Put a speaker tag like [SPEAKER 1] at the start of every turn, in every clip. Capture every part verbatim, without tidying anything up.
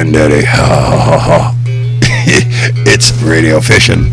[SPEAKER 1] Granddaddy. It's radio fishing.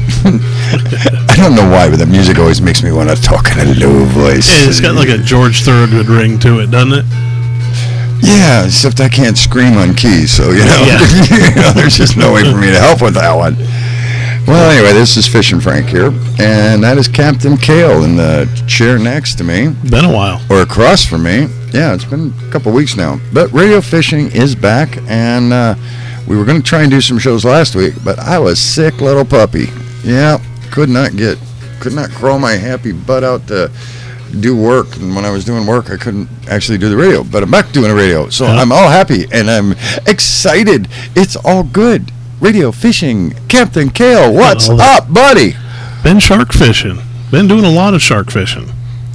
[SPEAKER 1] I don't know why, but the music always makes me want to talk in a low voice.
[SPEAKER 2] Yeah, it's got like a George Thorogood ring to it, doesn't it?
[SPEAKER 1] Yeah, except I can't scream on keys, so, you know,
[SPEAKER 2] Yeah.
[SPEAKER 1] you know, there's just no way for me to help with that one. Well, anyway, this is Fishing Frank here, and that is Captain Kale in the chair next to me.
[SPEAKER 2] Been a while.
[SPEAKER 1] Or across from me. Yeah, it's been a couple weeks now. But radio fishing is back, and uh, we were going to try and do some shows last week, but I was sick little puppy. Yeah, could not get, could not crawl my happy butt out to do work, and when I was doing work, I couldn't actually do the radio. But I'm back doing the radio, so
[SPEAKER 2] Yeah.
[SPEAKER 1] I'm all happy, and I'm excited. It's all good. Radio fishing. Captain Kale, what's
[SPEAKER 2] all that-
[SPEAKER 1] up, buddy?
[SPEAKER 2] Been shark fishing. Been doing a lot of shark fishing.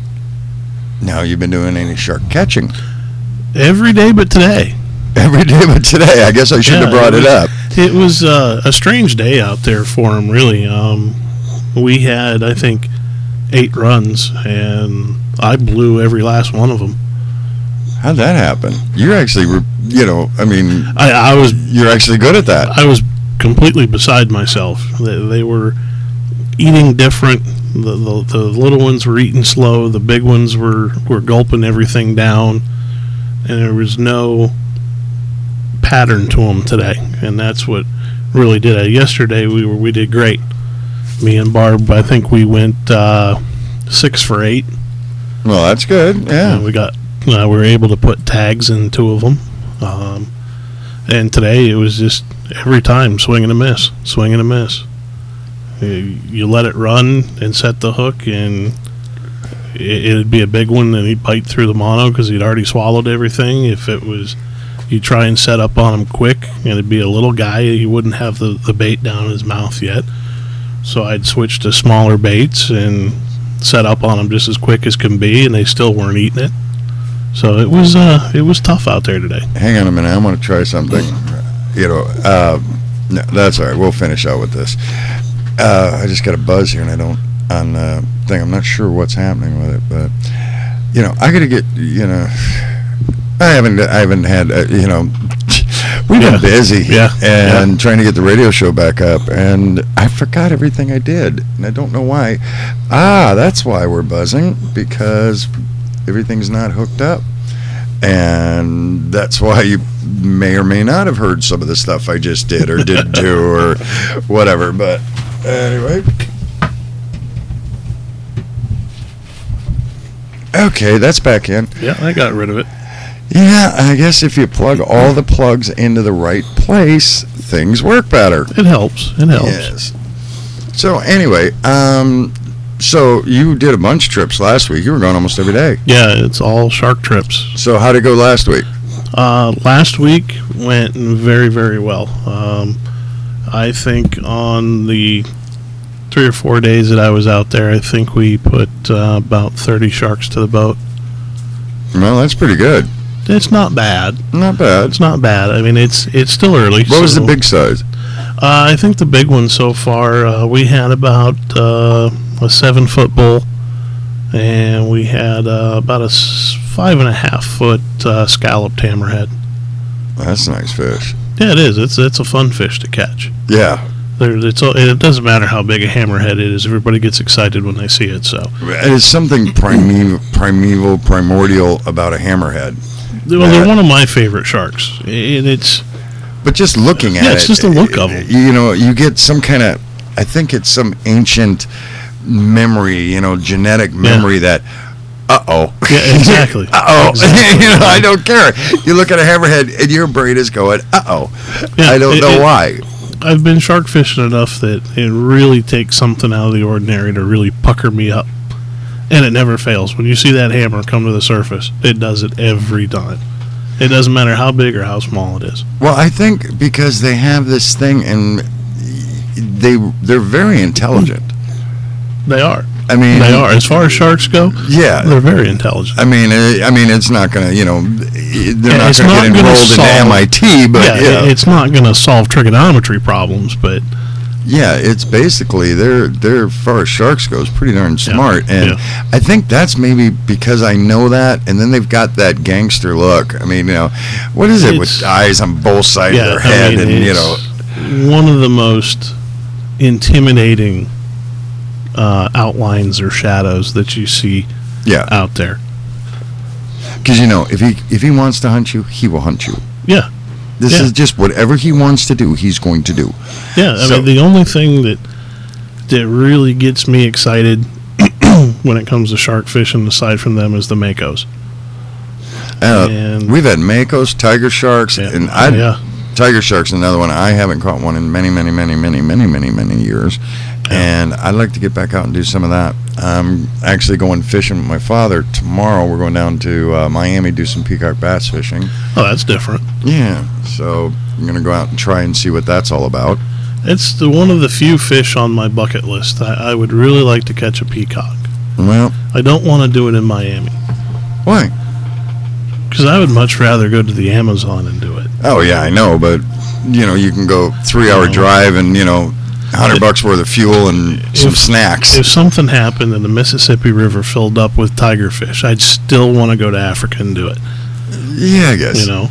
[SPEAKER 1] Now, you've been doing any shark catching?
[SPEAKER 2] Every day but today.
[SPEAKER 1] Every day but today. I guess I should have
[SPEAKER 2] Yeah,
[SPEAKER 1] brought
[SPEAKER 2] it
[SPEAKER 1] it,
[SPEAKER 2] was-
[SPEAKER 1] up.
[SPEAKER 2] It was uh, a strange day out there for him, really. Um, we had, I think, eight runs, and I blew every last one of them.
[SPEAKER 1] How'd that happen? You're actually, re- you know, I mean,
[SPEAKER 2] I, I was
[SPEAKER 1] you're actually good at that.
[SPEAKER 2] I was completely beside myself. They, they were eating different. The, the the little ones were eating slow. The big ones were, were gulping everything down, and there was no pattern to them today. And that's what really did it. Yesterday we were we did great. Me and Barb, I think we went uh, six for eight.
[SPEAKER 1] Well, that's good.
[SPEAKER 2] And
[SPEAKER 1] Yeah.
[SPEAKER 2] we got uh, we were able to put tags in two of them. Um, and today it was just every time swing and a miss, swing and a miss. You, you let it run and set the hook, and it, it'd be a big one, and he'd bite through the mono because he'd already swallowed everything. If it was, you try and set up on him quick, and it'd be a little guy, he wouldn't have the, the bait down in his mouth yet. So I'd switch to smaller baits and set up on them just as quick as can be, and they still weren't eating it. So it was uh, it was tough out there today.
[SPEAKER 1] Hang on a minute. I want to try something. You know, uh, no, that's all right. We'll finish out with this. Uh, I just got a buzz here, and I don't on the thing. I'm not sure what's happening with it, but you know, I got to get. You know, I haven't. I haven't had. Uh, you know, we've
[SPEAKER 2] Yeah.
[SPEAKER 1] been busy.
[SPEAKER 2] Yeah.
[SPEAKER 1] And
[SPEAKER 2] Yeah.
[SPEAKER 1] trying to get the radio show back up, and I forgot everything I did, and I don't know why. Ah, that's why we're buzzing, because everything's not hooked up. And that's why you may or may not have heard some of the stuff I just did or did do or whatever. But anyway. Okay, that's back in.
[SPEAKER 2] Yeah, I got rid of it.
[SPEAKER 1] Yeah, I guess if you plug all the plugs into the right place, things work better.
[SPEAKER 2] It helps. It helps.
[SPEAKER 1] Yes. So anyway, um, so you did a bunch of trips last week. You were going almost every day.
[SPEAKER 2] Yeah, it's all shark trips.
[SPEAKER 1] So how'd it go last week?
[SPEAKER 2] Uh, last week went very, very well. Um, I think on the three or four days that I was out there, I think we put uh, about thirty sharks to the boat.
[SPEAKER 1] Well, that's pretty good.
[SPEAKER 2] It's not bad.
[SPEAKER 1] Not bad.
[SPEAKER 2] It's not bad. I mean, it's it's still early.
[SPEAKER 1] What was
[SPEAKER 2] so-
[SPEAKER 1] the big size?
[SPEAKER 2] Uh, I think the big one so far, uh, we had about uh, a seven foot bull, and we had uh, about a s- five and a half foot uh, scalloped hammerhead.
[SPEAKER 1] That's a nice fish.
[SPEAKER 2] Yeah, it is. It's it's a fun fish to catch.
[SPEAKER 1] Yeah.
[SPEAKER 2] There, it's a- it doesn't matter how big a hammerhead it is. Everybody gets excited when they see it. So,
[SPEAKER 1] There's something primeval, primeval, primordial about a hammerhead.
[SPEAKER 2] well, they're one of my favorite sharks, and it's
[SPEAKER 1] But just looking at it.
[SPEAKER 2] Yeah, it's just the look of 'em.
[SPEAKER 1] You know, you get some kind of, I think it's some ancient memory, you know, genetic memory that, uh-oh.
[SPEAKER 2] Yeah, exactly.
[SPEAKER 1] uh-oh.
[SPEAKER 2] Exactly.
[SPEAKER 1] You know, I don't care. You look at a hammerhead and your brain is going, uh-oh.
[SPEAKER 2] Yeah,
[SPEAKER 1] I don't
[SPEAKER 2] it-
[SPEAKER 1] know
[SPEAKER 2] it-
[SPEAKER 1] why.
[SPEAKER 2] I've been shark fishing enough that it really takes something out of the ordinary to really pucker me up. And it never fails. When you see that hammer come to the surface, it does it every time. It doesn't matter how big or how small it is.
[SPEAKER 1] Well, I think because they have this thing and they, they're very intelligent.
[SPEAKER 2] They are.
[SPEAKER 1] I mean,
[SPEAKER 2] They are. As far as sharks go,
[SPEAKER 1] Yeah.
[SPEAKER 2] they're very intelligent.
[SPEAKER 1] I mean, uh, I mean, it's not going to, you know, they're
[SPEAKER 2] Yeah,
[SPEAKER 1] not
[SPEAKER 2] it's
[SPEAKER 1] going to
[SPEAKER 2] not
[SPEAKER 1] get
[SPEAKER 2] gonna
[SPEAKER 1] enrolled into
[SPEAKER 2] solve-
[SPEAKER 1] M I T, but
[SPEAKER 2] yeah,
[SPEAKER 1] yeah,
[SPEAKER 2] it- it's not going to solve trigonometry problems, but
[SPEAKER 1] Yeah, it's basically they're they're as far as sharks goes pretty darn smart, and
[SPEAKER 2] yeah.
[SPEAKER 1] I think that's maybe because I know that, and then they've got that gangster look. I mean, you know, what is it
[SPEAKER 2] It's-
[SPEAKER 1] with eyes on both sides
[SPEAKER 2] Yeah,
[SPEAKER 1] of their
[SPEAKER 2] I
[SPEAKER 1] head,
[SPEAKER 2] mean,
[SPEAKER 1] and you
[SPEAKER 2] it's
[SPEAKER 1] know,
[SPEAKER 2] one of the most intimidating uh, outlines or shadows that you see
[SPEAKER 1] yeah,
[SPEAKER 2] out there.
[SPEAKER 1] because you know if he if he wants to hunt you, he will hunt you.
[SPEAKER 2] Yeah,
[SPEAKER 1] This
[SPEAKER 2] Yeah.
[SPEAKER 1] is just whatever he wants to do, he's going to do.
[SPEAKER 2] yeah. I
[SPEAKER 1] So-
[SPEAKER 2] mean, the only thing that that really gets me excited when it comes to shark fishing, aside from them, is the makos.
[SPEAKER 1] Uh,
[SPEAKER 2] And-
[SPEAKER 1] we've had makos, tiger sharks,
[SPEAKER 2] Yeah.
[SPEAKER 1] and I
[SPEAKER 2] yeah,
[SPEAKER 1] tiger shark's another one. I haven't caught one in many, many, many, many, many, many, many years, and I'd like to get back out and do some of that. I'm actually going fishing with my father tomorrow. We're going down to uh, Miami, do some peacock bass fishing.
[SPEAKER 2] oh, that's different.
[SPEAKER 1] Yeah, so I'm gonna go out and try and see what that's all about.
[SPEAKER 2] It's the one of the few fish on my bucket list. I, I would really like to catch a peacock.
[SPEAKER 1] Well,
[SPEAKER 2] I don't want to do it in Miami
[SPEAKER 1] why?
[SPEAKER 2] because I would much rather go to the Amazon and do it.
[SPEAKER 1] Oh yeah, I know, but you know, you can go three-hour
[SPEAKER 2] No.
[SPEAKER 1] drive and you know, hundred
[SPEAKER 2] If-
[SPEAKER 1] bucks worth of fuel and some
[SPEAKER 2] if-
[SPEAKER 1] snacks.
[SPEAKER 2] If something happened and the Mississippi River filled up with tiger fish, I'd still want to go to Africa and do it.
[SPEAKER 1] Yeah, I guess.
[SPEAKER 2] You know,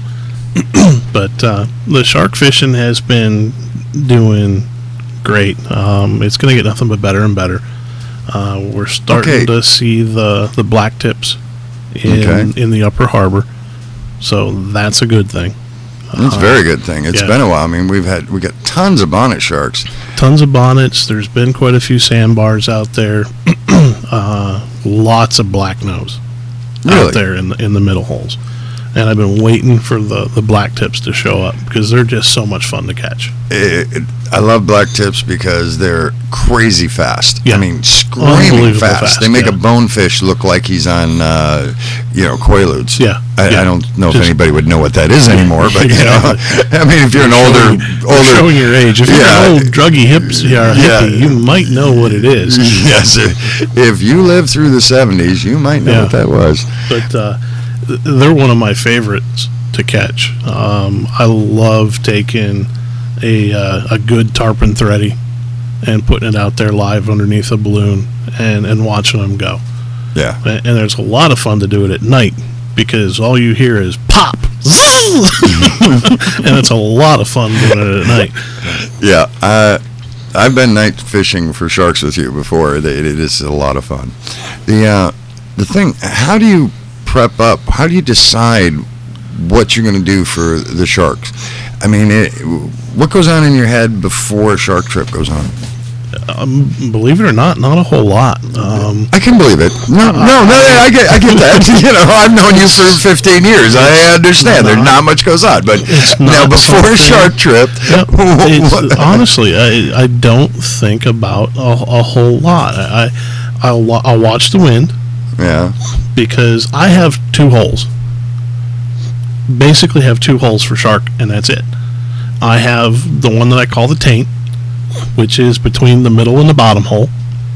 [SPEAKER 2] but uh, the shark fishing has been doing great. Um, it's going to get nothing but better and better. Uh, we're starting
[SPEAKER 1] Okay.
[SPEAKER 2] to see the the black tips in
[SPEAKER 1] Okay.
[SPEAKER 2] in the upper harbor, so that's a good thing.
[SPEAKER 1] That's a
[SPEAKER 2] Uh,
[SPEAKER 1] very good thing. It's
[SPEAKER 2] yeah.
[SPEAKER 1] been a while. I mean, we've had we got tons of bonnet sharks.
[SPEAKER 2] Tons of bonnets. There's been quite a few sandbars out there. uh, lots of black nose
[SPEAKER 1] Really?
[SPEAKER 2] out there in the in the middle holes, and I've been waiting for the the black tips to show up because they're just so much fun to catch.
[SPEAKER 1] It, it, I love black tips because they're crazy fast.
[SPEAKER 2] Yeah.
[SPEAKER 1] I mean, screaming
[SPEAKER 2] Unbelievable
[SPEAKER 1] fast.
[SPEAKER 2] fast,
[SPEAKER 1] They make
[SPEAKER 2] yeah.
[SPEAKER 1] a bonefish look like he's on, uh, you know, Quaaludes.
[SPEAKER 2] Yeah,
[SPEAKER 1] I,
[SPEAKER 2] yeah.
[SPEAKER 1] I don't know if
[SPEAKER 2] Just-
[SPEAKER 1] anybody would know what that is anymore, but you know,
[SPEAKER 2] Exactly.
[SPEAKER 1] I mean, if you're an older,
[SPEAKER 2] You're
[SPEAKER 1] older,
[SPEAKER 2] showing your age. If
[SPEAKER 1] Yeah.
[SPEAKER 2] you're an old druggy hips or
[SPEAKER 1] Yeah.
[SPEAKER 2] hippie, you might know what it is.
[SPEAKER 1] yes, if you lived through the seventies, you might know
[SPEAKER 2] Yeah.
[SPEAKER 1] what that was.
[SPEAKER 2] But uh, th- they're one of my favorites to catch. Um, I love taking a uh, a good tarpon thready and putting it out there live underneath a balloon and, and watching them go.
[SPEAKER 1] Yeah.
[SPEAKER 2] And, and there's a lot of fun to do it at night because all you hear is pop, and it's a lot of fun doing it at night.
[SPEAKER 1] Yeah, uh, I've been night fishing for sharks with you before. It, it is a lot of fun. The uh, the thing, how do you prep up? How do you decide what you're going to do for the sharks? I mean, it, what goes on in your head before a shark trip goes on?
[SPEAKER 2] Um, believe it or not, not a whole lot. Um,
[SPEAKER 1] I can believe it. No, no, no, I get, I get that. You know, I've known you for fifteen years. I understand. There's not much goes on, but
[SPEAKER 2] It's
[SPEAKER 1] now
[SPEAKER 2] not
[SPEAKER 1] before a
[SPEAKER 2] something-
[SPEAKER 1] shark trip,
[SPEAKER 2] Yep. It's,
[SPEAKER 1] what-
[SPEAKER 2] honestly, I, I don't think about a, a whole lot. I, I I'll, wa- I'll watch the wind
[SPEAKER 1] yeah,
[SPEAKER 2] because I have two holes. Basically, have two holes for shark, and that's it. I have the one that I call the taint, which is between the middle and the bottom hole,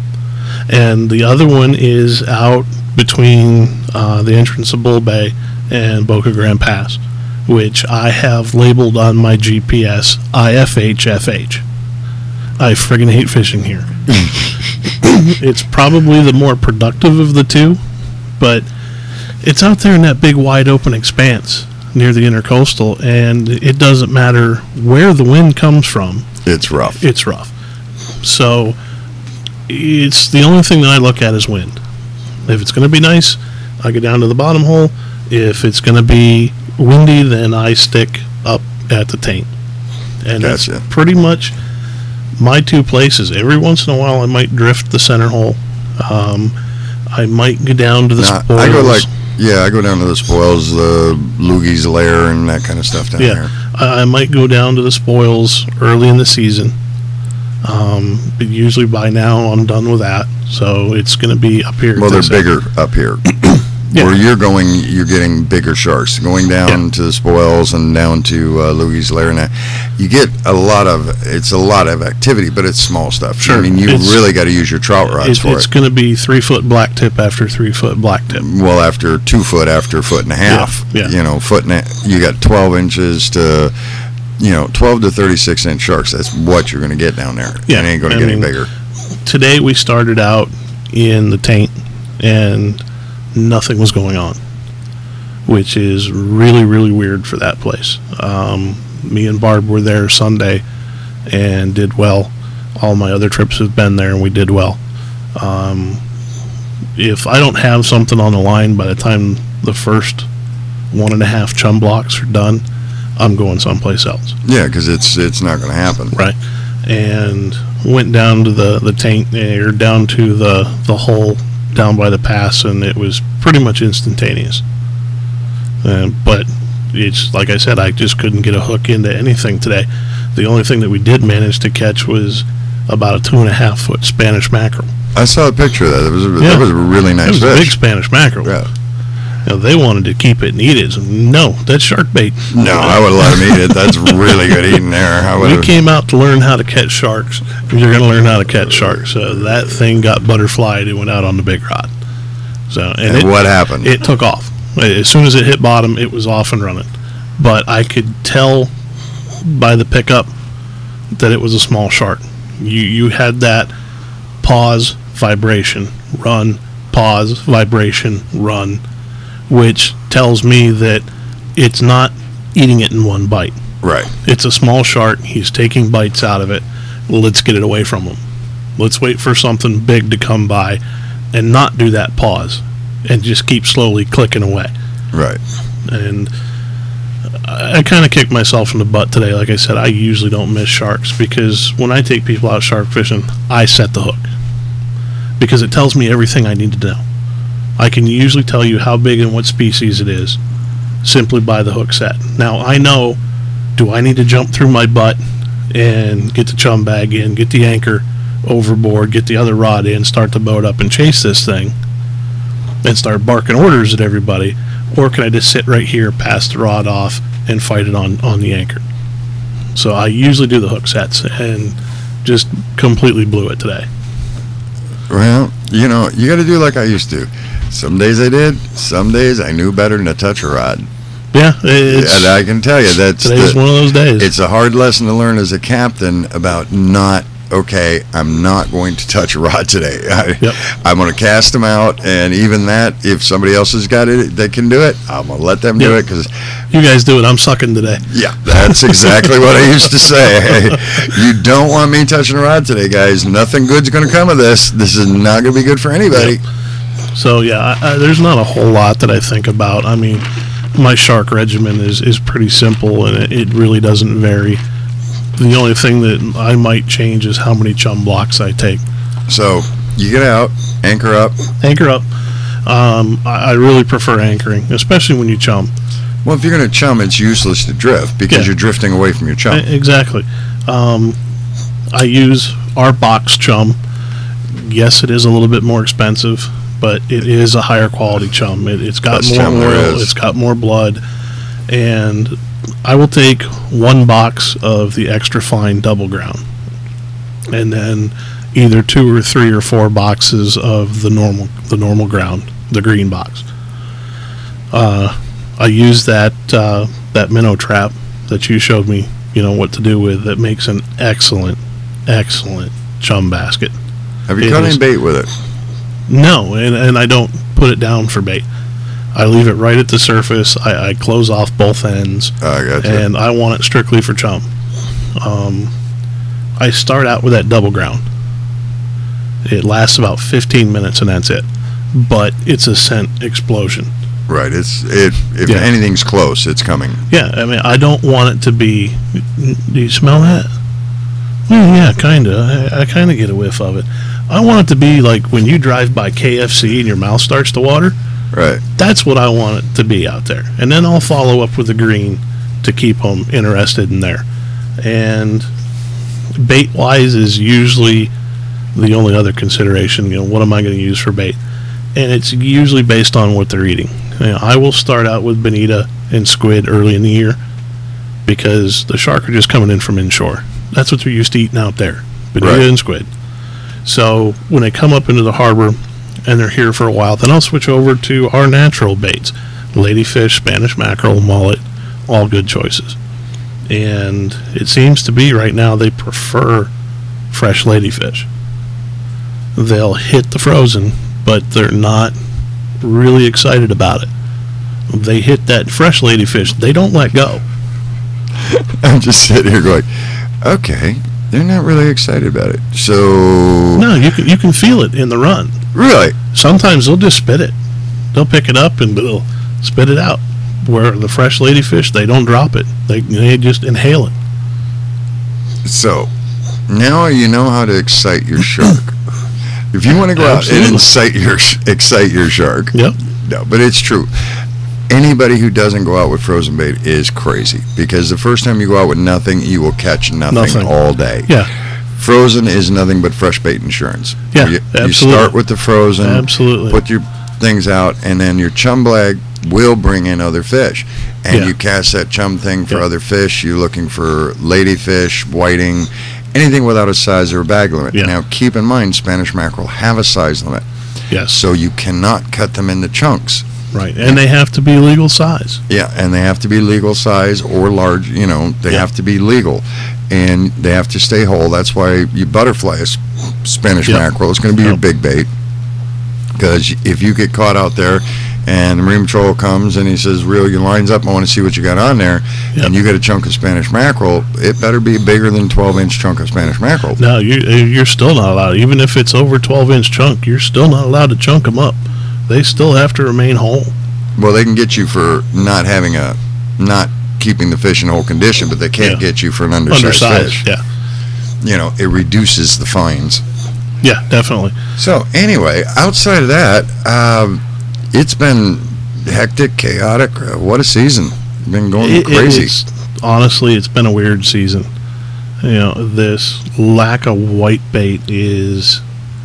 [SPEAKER 2] and the other one is out between uh, the entrance of Bull Bay and Boca Grande Pass, which I have labeled on my G P S I F H F H. I friggin' hate fishing here. It's probably the more productive of the two, but it's out there in that big wide open expanse near the intercoastal, and it doesn't matter where the wind comes from,
[SPEAKER 1] it's rough.
[SPEAKER 2] it's rough. So it's the only thing that I look at is wind. If it's going to be nice, I go down to the bottom hole. If it's going to be windy, then I stick up at the taint. And
[SPEAKER 1] Gotcha.
[SPEAKER 2] that's pretty much my two places. Every once in a while, I might drift the center hole. Um, I might go down to the
[SPEAKER 1] Now,
[SPEAKER 2] spoils.
[SPEAKER 1] I go like, yeah, I go down to the spoils, the loogies lair, and that kind of stuff down
[SPEAKER 2] Yeah.
[SPEAKER 1] there.
[SPEAKER 2] I I might go down to the spoils early in the season. Um, but usually by now I'm done with that, so it's going to be up here.
[SPEAKER 1] Well, they're
[SPEAKER 2] this end.
[SPEAKER 1] bigger up here.
[SPEAKER 2] Yeah.
[SPEAKER 1] Where you're going, you're getting bigger sharks. Going down
[SPEAKER 2] Yeah.
[SPEAKER 1] to the spoils and down to uh, Louis' Lair, and that, you get a lot of. It's a lot of activity, but it's small stuff.
[SPEAKER 2] Sure.
[SPEAKER 1] I mean, you
[SPEAKER 2] It's-
[SPEAKER 1] really got to use your trout rods
[SPEAKER 2] It,
[SPEAKER 1] for
[SPEAKER 2] it's
[SPEAKER 1] it.
[SPEAKER 2] going to be three foot black tip after three foot black tip.
[SPEAKER 1] Well, after two foot, after a foot and a half.
[SPEAKER 2] Yeah, yeah.
[SPEAKER 1] You know, foot and a, you got twelve inches to you know, twelve to thirty-six inch sharks. That's what you're going to get down there.
[SPEAKER 2] Yeah,
[SPEAKER 1] It ain't going to
[SPEAKER 2] I
[SPEAKER 1] get
[SPEAKER 2] mean,
[SPEAKER 1] any bigger.
[SPEAKER 2] Today we started out in the taint and nothing was going on, which is really, really weird for that place. Um, me and Barb were there Sunday and did well. All my other trips have been there and we did well. Um, if I don't have something on the line by the time the first one and a half chum blocks are done, I'm going someplace else.
[SPEAKER 1] Yeah, because it's it's not going to happen.
[SPEAKER 2] Right. And went down to the, the tank, or down to the, the hole down by the pass, and it was pretty much instantaneous. Uh, but it's, like I said, I just couldn't get a hook into anything today. The only thing that we did manage to catch was about a two and a half foot Spanish mackerel.
[SPEAKER 1] I saw a picture of that. It was a,
[SPEAKER 2] Yeah.
[SPEAKER 1] that was a really nice
[SPEAKER 2] It was a big
[SPEAKER 1] fish.
[SPEAKER 2] Spanish mackerel.
[SPEAKER 1] Yeah.
[SPEAKER 2] You know, they wanted to keep it and eat it. So, no, that's shark bait.
[SPEAKER 1] No, I would have let him eat it. That's really good eating there. I
[SPEAKER 2] We
[SPEAKER 1] would.
[SPEAKER 2] came out to learn how to catch sharks. You're going to learn how to catch sharks. So that thing got butterflied and went out on the big rod. So and,
[SPEAKER 1] And
[SPEAKER 2] it,
[SPEAKER 1] what happened?
[SPEAKER 2] it took off. As soon as it hit bottom, it was off and running. But I could tell by the pickup that it was a small shark. You you had that pause, vibration, run, pause, vibration, run, which tells me that it's not eating it in one bite.
[SPEAKER 1] Right.
[SPEAKER 2] It's a small shark. He's taking bites out of it. Let's get it away from him. Let's wait for something big to come by and not do that pause and just keep slowly clicking away.
[SPEAKER 1] Right.
[SPEAKER 2] And I, I kind of kicked myself in the butt today. Like I said, I usually don't miss sharks because when I take people out shark fishing, I set the hook because it tells me everything I need to know. I can usually tell you how big and what species it is simply by the hook set. Now, I know, do I need to jump through my butt and get the chum bag in, get the anchor overboard, get the other rod in, start the boat up and chase this thing and start barking orders at everybody? Or can I just sit right here, pass the rod off, and fight it on, on the anchor? So I usually do the hook sets and just completely blew it today.
[SPEAKER 1] Well, you know, you got to do like I used to. Some days I did. Some days I knew better than to touch a rod.
[SPEAKER 2] Yeah, it's,
[SPEAKER 1] And I can tell you that's
[SPEAKER 2] today's
[SPEAKER 1] the,
[SPEAKER 2] one of those days.
[SPEAKER 1] it's a hard lesson to learn as a captain about not, okay, I'm not going to touch a rod today. I,
[SPEAKER 2] Yep.
[SPEAKER 1] I'm going to cast them out, and even that, if somebody else has got it, they can do it, I'm going to let them do
[SPEAKER 2] Yep.
[SPEAKER 1] it because,
[SPEAKER 2] You guys do it. I'm sucking today.
[SPEAKER 1] yeah, that's exactly what I used to say. Hey, you don't want me touching a rod today, guys. Nothing good's going to come of this. This is not going to be good for anybody.
[SPEAKER 2] Yep. So, yeah, I, I, there's not a whole lot that I think about. I mean, my shark regimen is, is pretty simple, and it, it really doesn't vary. The only thing that I might change is how many chum blocks I take.
[SPEAKER 1] So you get out, anchor up.
[SPEAKER 2] Anchor up. Um, I, I really prefer anchoring, especially when you chum.
[SPEAKER 1] Well, if you're going to chum, it's useless to drift because
[SPEAKER 2] Yeah.
[SPEAKER 1] you're drifting away from your chum.
[SPEAKER 2] E- Exactly. Um, I use our box chum. Yes, it is a little bit more expensive, but it is a higher quality chum. It, it's got
[SPEAKER 1] Best
[SPEAKER 2] more
[SPEAKER 1] chum there
[SPEAKER 2] oil,
[SPEAKER 1] is.
[SPEAKER 2] it's got more blood, and I will take one box of the extra fine double ground, and then either two or three or four boxes of the normal the normal ground, the green box. Uh, I use that uh, that minnow trap that you showed me, you know, what to do with. That makes an excellent, excellent chum basket.
[SPEAKER 1] Have you
[SPEAKER 2] It
[SPEAKER 1] caught
[SPEAKER 2] is-
[SPEAKER 1] any bait with it?
[SPEAKER 2] No, and, and I don't put it down for bait. I leave it right at the surface. I, I close off both ends,
[SPEAKER 1] Oh, I got you.
[SPEAKER 2] and I want it strictly for chum. Um, I start out with that double ground. It lasts about fifteen minutes, and that's it. But it's a scent explosion.
[SPEAKER 1] Right. It's it. If
[SPEAKER 2] Yeah.
[SPEAKER 1] anything's close, it's coming.
[SPEAKER 2] Yeah, I mean, I don't want it to be. Do you smell that? Well, yeah, kind of. I, I kind of get a whiff of it. I want it to be like when you drive by K F C and your mouth starts to water.
[SPEAKER 1] Right.
[SPEAKER 2] That's what I want it to be out there. And then I'll follow up with the green to keep them interested in there. And bait-wise is usually the only other consideration. You know, what am I going to use for bait? And it's usually based on what they're eating. You know, I will start out with bonita and squid early in the year because the shark are just coming in from inshore. That's what they're used to eating out there, bonita
[SPEAKER 1] Right.
[SPEAKER 2] and squid. So when they come up into the harbor and they're here for a while, then I'll switch over to our natural baits. Ladyfish, Spanish mackerel, mullet, all good choices. And it seems to be right now they prefer fresh ladyfish. They'll hit the frozen, but they're not really excited about it. They hit that fresh ladyfish, they don't let go.
[SPEAKER 1] I'm just sitting here going, okay, they're not really excited about it. So
[SPEAKER 2] No, you can you can feel it in the run.
[SPEAKER 1] really,
[SPEAKER 2] Sometimes they'll just spit it. They'll pick it up and they'll spit it out. Where the fresh ladyfish, they don't drop it. They they just inhale it.
[SPEAKER 1] so now you know how to excite your shark. If you want to go out and
[SPEAKER 2] Absolutely.
[SPEAKER 1] incite your excite your shark,
[SPEAKER 2] Yep.
[SPEAKER 1] no, but it's true. Anybody who doesn't go out with frozen bait is crazy, because the first time you go out with nothing, you will catch nothing,
[SPEAKER 2] Nothing.
[SPEAKER 1] all day.
[SPEAKER 2] Yeah.
[SPEAKER 1] Frozen is nothing but fresh bait insurance.
[SPEAKER 2] Yeah,
[SPEAKER 1] you,
[SPEAKER 2] absolutely.
[SPEAKER 1] you start with the frozen,
[SPEAKER 2] Absolutely.
[SPEAKER 1] put your things out, and then your chum blag will bring in other fish. And
[SPEAKER 2] Yeah.
[SPEAKER 1] you cast that chum thing for
[SPEAKER 2] Yeah.
[SPEAKER 1] other fish. You're looking for ladyfish, whiting, anything without a size or a bag limit.
[SPEAKER 2] Yeah.
[SPEAKER 1] Now, keep in mind, Spanish mackerel have a size limit,
[SPEAKER 2] Yes.
[SPEAKER 1] so you cannot cut them into chunks.
[SPEAKER 2] Right. And they have to be legal size.
[SPEAKER 1] Yeah, and they have to be legal size or large, you know, they
[SPEAKER 2] Yeah.
[SPEAKER 1] have to be legal. And they have to stay whole. That's why you butterfly a s- Spanish
[SPEAKER 2] Yep.
[SPEAKER 1] mackerel. It's going to be your
[SPEAKER 2] Yep.
[SPEAKER 1] big bait. Because if you get caught out there and the Marine Patrol comes and he says, reel your lines up, I want to see what you got on there,
[SPEAKER 2] Yep.
[SPEAKER 1] and you get a chunk of Spanish mackerel, it better be bigger than twelve-inch chunk of Spanish mackerel.
[SPEAKER 2] No, you you're still not allowed. Even if it's over twelve inch chunk, you're still not allowed to chunk them up. They still have to remain whole.
[SPEAKER 1] Well, they can get you for not having a, not keeping the fish in whole condition, but they can't
[SPEAKER 2] Yeah.
[SPEAKER 1] get you for an undersized,
[SPEAKER 2] Undersized.
[SPEAKER 1] fish.
[SPEAKER 2] Yeah.
[SPEAKER 1] You know, it reduces the fines.
[SPEAKER 2] Yeah, definitely.
[SPEAKER 1] So anyway, outside of that, um, it's been hectic, chaotic. Uh, what a season! Been going
[SPEAKER 2] It- it-
[SPEAKER 1] crazy.
[SPEAKER 2] it's, honestly, it's been a weird season. You know, this lack of white bait is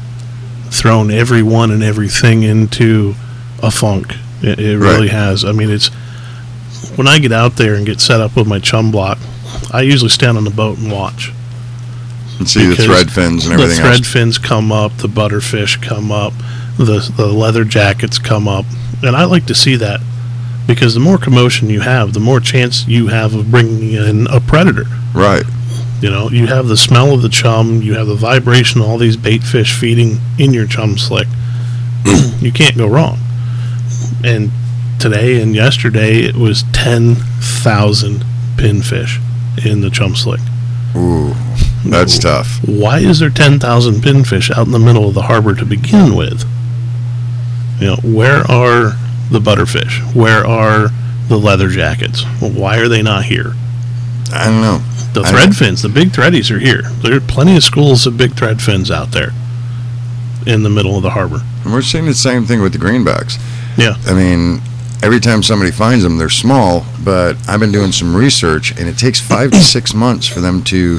[SPEAKER 2] thrown everyone and everything into a funk. It, it really
[SPEAKER 1] Right.
[SPEAKER 2] has. I mean, it's when I get out there and get set up with my chum block, I usually stand on the boat and watch.
[SPEAKER 1] And see the
[SPEAKER 2] because
[SPEAKER 1] thread fins and
[SPEAKER 2] The
[SPEAKER 1] everything
[SPEAKER 2] thread
[SPEAKER 1] else.
[SPEAKER 2] fins come up, the butterfish come up, the the leather jackets come up, and I like to see that because the more commotion you have, the more chance you have of bringing in a predator.
[SPEAKER 1] Right.
[SPEAKER 2] You know, you have the smell of the chum, you have the vibration of all these bait fish feeding in your chum slick. You can't go wrong. And today and yesterday, it was ten thousand pinfish in the chum slick.
[SPEAKER 1] Ooh, that's tough.
[SPEAKER 2] Why is there ten thousand pinfish out in the middle of the harbor to begin with? You know, where are the butterfish? Where are the leather jackets? Why are they not here?
[SPEAKER 1] I don't know.
[SPEAKER 2] The
[SPEAKER 1] I
[SPEAKER 2] thread
[SPEAKER 1] don't-
[SPEAKER 2] fins, the big threadies are here. There are plenty of schools of big thread fins out there in the middle of the harbor.
[SPEAKER 1] And we're seeing the same thing with the greenbacks.
[SPEAKER 2] Yeah.
[SPEAKER 1] I mean, every time somebody finds them, they're small, but I've been doing some research, and it takes five to six months for them to,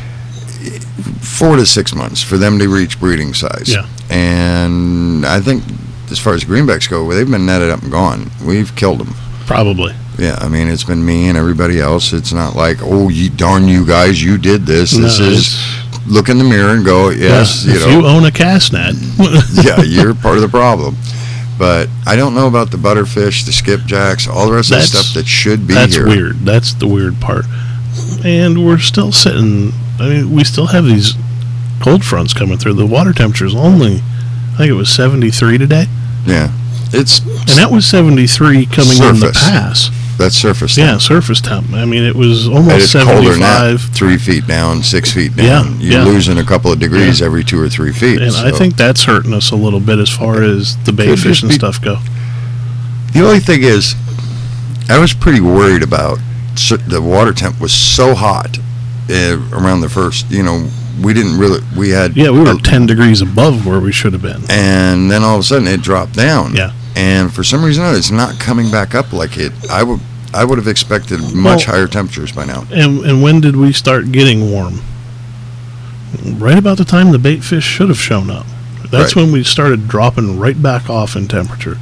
[SPEAKER 1] four to six months for them to reach breeding size.
[SPEAKER 2] Yeah.
[SPEAKER 1] And I think as far as greenbacks go, they've been netted up and gone. We've killed them.
[SPEAKER 2] Probably.
[SPEAKER 1] Yeah, I mean, it's been me and everybody else. It's not like, oh, you darn you guys, you did this. This
[SPEAKER 2] No,
[SPEAKER 1] is look in the mirror and go, yes,
[SPEAKER 2] yeah,
[SPEAKER 1] you
[SPEAKER 2] if
[SPEAKER 1] know.
[SPEAKER 2] you own a cast net.
[SPEAKER 1] Yeah, you're part of the problem. But I don't know about the butterfish, the skipjacks, all the rest of the
[SPEAKER 2] That's-
[SPEAKER 1] stuff that should be
[SPEAKER 2] That's
[SPEAKER 1] here.
[SPEAKER 2] weird. That's the weird part. And we're still sitting, I mean, we still have these cold fronts coming through. The water temperature is only, I think it was seventy-three today.
[SPEAKER 1] Yeah, it's
[SPEAKER 2] And that was seventy-three coming in the
[SPEAKER 1] Surface.
[SPEAKER 2] pass.
[SPEAKER 1] that's surface.
[SPEAKER 2] Yeah,
[SPEAKER 1] temp.
[SPEAKER 2] surface temp. I mean, it was
[SPEAKER 1] And
[SPEAKER 2] almost
[SPEAKER 1] it's colder than that.
[SPEAKER 2] seventy-five.
[SPEAKER 1] Three feet down, six feet down.
[SPEAKER 2] Yeah,
[SPEAKER 1] You're
[SPEAKER 2] yeah.
[SPEAKER 1] losing a couple of degrees every two or three feet.
[SPEAKER 2] And I
[SPEAKER 1] so.
[SPEAKER 2] think that's hurting us a little bit as far as the bait
[SPEAKER 1] Could
[SPEAKER 2] fish
[SPEAKER 1] just
[SPEAKER 2] and
[SPEAKER 1] be-
[SPEAKER 2] stuff go.
[SPEAKER 1] The only thing is, I was pretty worried about so, the water temp was so hot uh, around the first. You know, we didn't really. We had
[SPEAKER 2] Yeah, we were
[SPEAKER 1] a-
[SPEAKER 2] ten degrees above where we should have been.
[SPEAKER 1] and then all of a sudden it dropped down.
[SPEAKER 2] Yeah.
[SPEAKER 1] And for some reason, or other, it's not coming back up like it. I would. I would have expected much
[SPEAKER 2] Well-
[SPEAKER 1] higher temperatures by now.
[SPEAKER 2] And and when did we start getting warm? Right about the time the bait fish should have shown up. That's
[SPEAKER 1] Right.
[SPEAKER 2] when we started dropping right back off in temperature.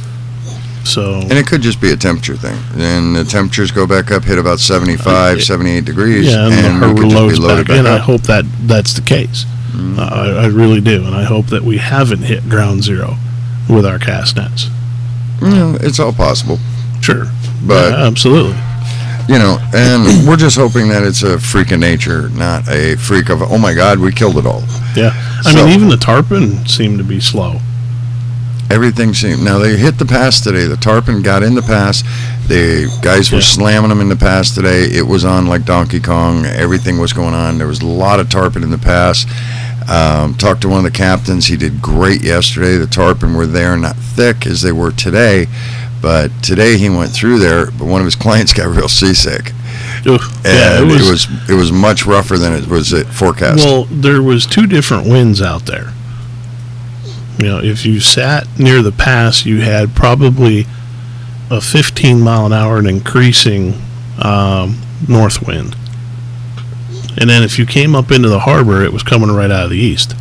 [SPEAKER 2] So
[SPEAKER 1] And it could just be a temperature thing. And the temperatures go back up, hit about seventy-five,
[SPEAKER 2] Uh, it-
[SPEAKER 1] seventy-eight degrees,
[SPEAKER 2] yeah, and,
[SPEAKER 1] and
[SPEAKER 2] the
[SPEAKER 1] we
[SPEAKER 2] harbor
[SPEAKER 1] could just
[SPEAKER 2] loads
[SPEAKER 1] be loaded
[SPEAKER 2] back
[SPEAKER 1] back
[SPEAKER 2] in. I
[SPEAKER 1] up.
[SPEAKER 2] hope that that's the case.
[SPEAKER 1] Mm.
[SPEAKER 2] Uh, I, I really do, and I hope that we haven't hit ground zero with our cast nets.
[SPEAKER 1] Yeah, it's all possible.
[SPEAKER 2] Sure,
[SPEAKER 1] But
[SPEAKER 2] Yeah, absolutely.
[SPEAKER 1] You know, and we're just hoping that it's a freak of nature, not a freak of, oh my God, we killed it all.
[SPEAKER 2] Yeah. I
[SPEAKER 1] So-
[SPEAKER 2] mean, even the tarpon seemed to be slow.
[SPEAKER 1] Everything seemed. Now they hit the pass today. The tarpon got in the pass. The guys were
[SPEAKER 2] Yeah.
[SPEAKER 1] slamming them in the pass today. It was on like Donkey Kong. Everything was going on. There was a lot of tarpon in the pass. Um, talked to one of the captains. He did great yesterday. The tarpon were there, not thick as they were today, but today he went through there. But one of his clients got real seasick,
[SPEAKER 2] Oof.
[SPEAKER 1] and
[SPEAKER 2] Yeah,
[SPEAKER 1] it was, it was much rougher than it was at forecast.
[SPEAKER 2] Well, there was two different winds out there. You know, if you sat near the pass, you had probably a fifteen mile an hour and increasing um, north wind. And then if you came up into the harbor, it was coming right out of the east.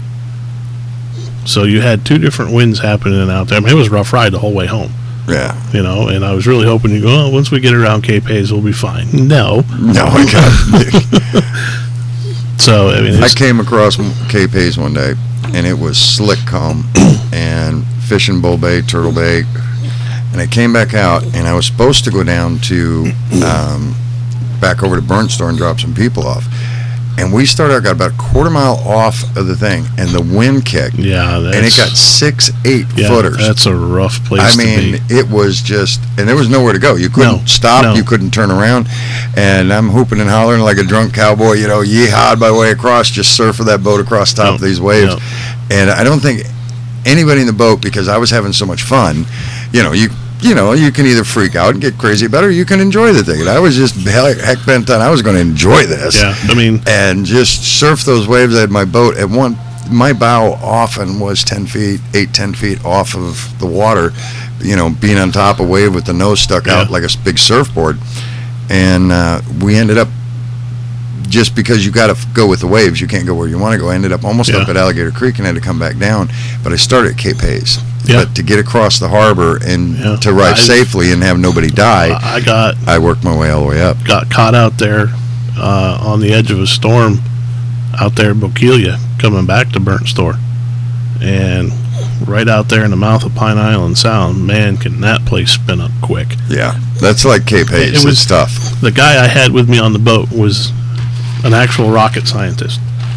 [SPEAKER 2] So you had two different winds happening out there. I mean, it was a rough ride the whole way home,
[SPEAKER 1] yeah.
[SPEAKER 2] you know, and I was really hoping you go, oh, once we get around Cape Hayes, we'll be fine. No.
[SPEAKER 1] No, I got.
[SPEAKER 2] So, I mean,
[SPEAKER 1] I
[SPEAKER 2] it's,
[SPEAKER 1] came across Cape Hayes one day, and it was slick calm, and fishing Bull Bay, Turtle Bay, and I came back out, and I was supposed to go down to um, back over to Burnt Store and drop some people off, and we started out, got about a quarter mile off of the thing, and the wind kicked,
[SPEAKER 2] yeah, that's,
[SPEAKER 1] and it got six, eight
[SPEAKER 2] yeah,
[SPEAKER 1] footers.
[SPEAKER 2] That's a rough place
[SPEAKER 1] I
[SPEAKER 2] to
[SPEAKER 1] mean,
[SPEAKER 2] be.
[SPEAKER 1] it was just, and there was nowhere to go. You couldn't
[SPEAKER 2] No,
[SPEAKER 1] stop.
[SPEAKER 2] no.
[SPEAKER 1] You couldn't turn around. And I'm hooping and hollering like a drunk cowboy, you know, yeehawed my way across, just surfing that boat across top
[SPEAKER 2] No,
[SPEAKER 1] of these waves.
[SPEAKER 2] no.
[SPEAKER 1] And I don't think anybody in the boat, because I was having so much fun, you know, you you know, you can either freak out and get crazy about it, or you can enjoy the thing. And I was just heck, heck bent on, I was going to enjoy this.
[SPEAKER 2] Yeah, I mean,
[SPEAKER 1] And just surf those waves. I had my boat at one, my bow often was ten feet, eight, ten feet off of the water, you know, being on top of a wave with the nose stuck out
[SPEAKER 2] Yeah.
[SPEAKER 1] like a s- big surfboard. And uh, we ended up, just because you got to f- go with the waves, you can't go where you want to go. I ended up almost
[SPEAKER 2] Yeah.
[SPEAKER 1] up at Alligator Creek and had to come back down. But I started at Cape Hayes.
[SPEAKER 2] Yeah.
[SPEAKER 1] But to get across the harbor and
[SPEAKER 2] Yeah.
[SPEAKER 1] to arrive
[SPEAKER 2] I-
[SPEAKER 1] safely and have nobody die,
[SPEAKER 2] I got
[SPEAKER 1] I worked my way all the way up.
[SPEAKER 2] got caught out there uh, on the edge of a storm out there in Bokeelia coming back to Burnt Store. And right out there in the mouth of Pine Island Sound, man, can that place spin up quick.
[SPEAKER 1] Yeah. That's like Cape Hayes.
[SPEAKER 2] It was-
[SPEAKER 1] it's tough.
[SPEAKER 2] The guy I had with me on the boat was an actual rocket scientist.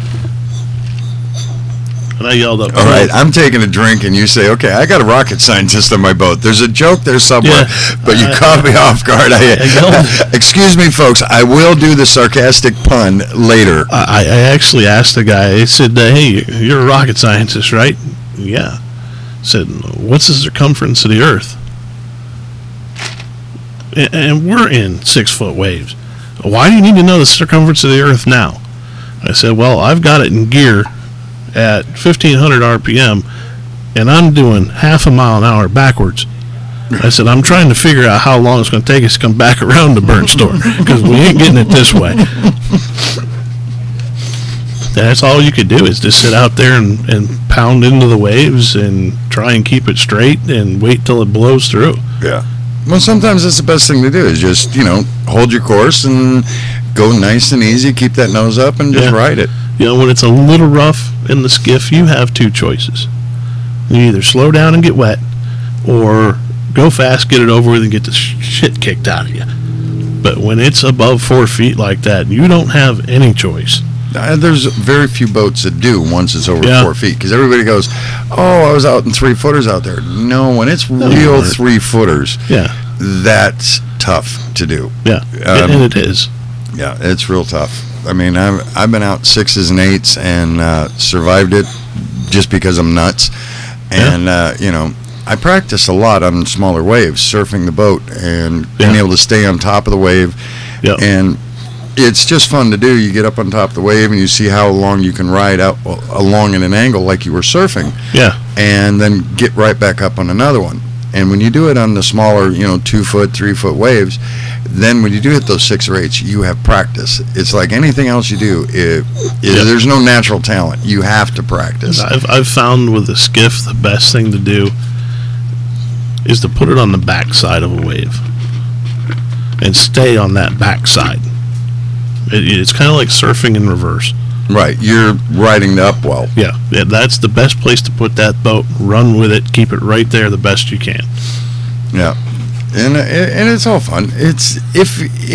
[SPEAKER 2] And I yelled up,
[SPEAKER 1] All right, I'm taking a drink, and you say, "Okay, I got a rocket scientist on my boat." There's a joke there somewhere,
[SPEAKER 2] Yeah,
[SPEAKER 1] but you
[SPEAKER 2] I-
[SPEAKER 1] caught me off guard. I,
[SPEAKER 2] I yelled-
[SPEAKER 1] excuse me, folks. I will do the sarcastic pun later.
[SPEAKER 2] I, I actually asked the guy, I said, uh, hey, you're a rocket scientist, right? Yeah. I said, what's the circumference of the Earth? And, and we're in six-foot waves. Why do you need to know the circumference of the Earth now? I said, well, I've got it in gear at fifteen hundred R P M, and I'm doing half a mile an hour backwards. I said, I'm trying to figure out how long it's going to take us to come back around to Burnt Store, because we ain't getting it this way. That's all you could do is just sit out there and, and pound into the waves and try and keep it straight and wait till it blows through.
[SPEAKER 1] Yeah. Well, sometimes that's the best thing to do is just, you know, hold your course and go nice and easy, keep that nose up, and just
[SPEAKER 2] Yeah.
[SPEAKER 1] ride it.
[SPEAKER 2] You know, when it's a little rough in the skiff, you have two choices. You either slow down and get wet, or go fast, get it over with, and get the sh- shit kicked out of you. But when it's above four feet like that, you don't have any choice.
[SPEAKER 1] Uh, there's very few boats that do once it's over
[SPEAKER 2] Yeah.
[SPEAKER 1] four feet because everybody goes, "Oh, I was out in three footers out there." No, when it's
[SPEAKER 2] No,
[SPEAKER 1] real
[SPEAKER 2] you weren't.
[SPEAKER 1] three footers,
[SPEAKER 2] Yeah,
[SPEAKER 1] that's tough to do.
[SPEAKER 2] yeah,
[SPEAKER 1] Um,
[SPEAKER 2] and it is.
[SPEAKER 1] Yeah, it's real tough. I mean, I've I've been out sixes and eights and uh, survived it just because I'm nuts. And uh, you know, I practice a lot on smaller waves, surfing the boat and being
[SPEAKER 2] Yeah.
[SPEAKER 1] able to stay on top of the wave.
[SPEAKER 2] Yeah,
[SPEAKER 1] And it's just fun to do. You get up on top of the wave and you see how long you can ride out along at an angle like you were surfing,
[SPEAKER 2] yeah,
[SPEAKER 1] and then get right back up on another one. And when you do it on the smaller, you know, two foot, three foot waves, then when you do hit those six or eights, you have practice. It's like anything else you do. It, it,
[SPEAKER 2] Yep.
[SPEAKER 1] There's no natural talent. You have to practice.
[SPEAKER 2] I've I've found with the skiff the best thing to do is to put it on the back side of a wave and stay on that back side. It, it's kind of like surfing in reverse.
[SPEAKER 1] Right. You're riding the upwell.
[SPEAKER 2] Yeah, yeah, that's the best place to put that boat. Run with it, keep it right there the best you can.
[SPEAKER 1] Yeah. And and it's all fun. It's if if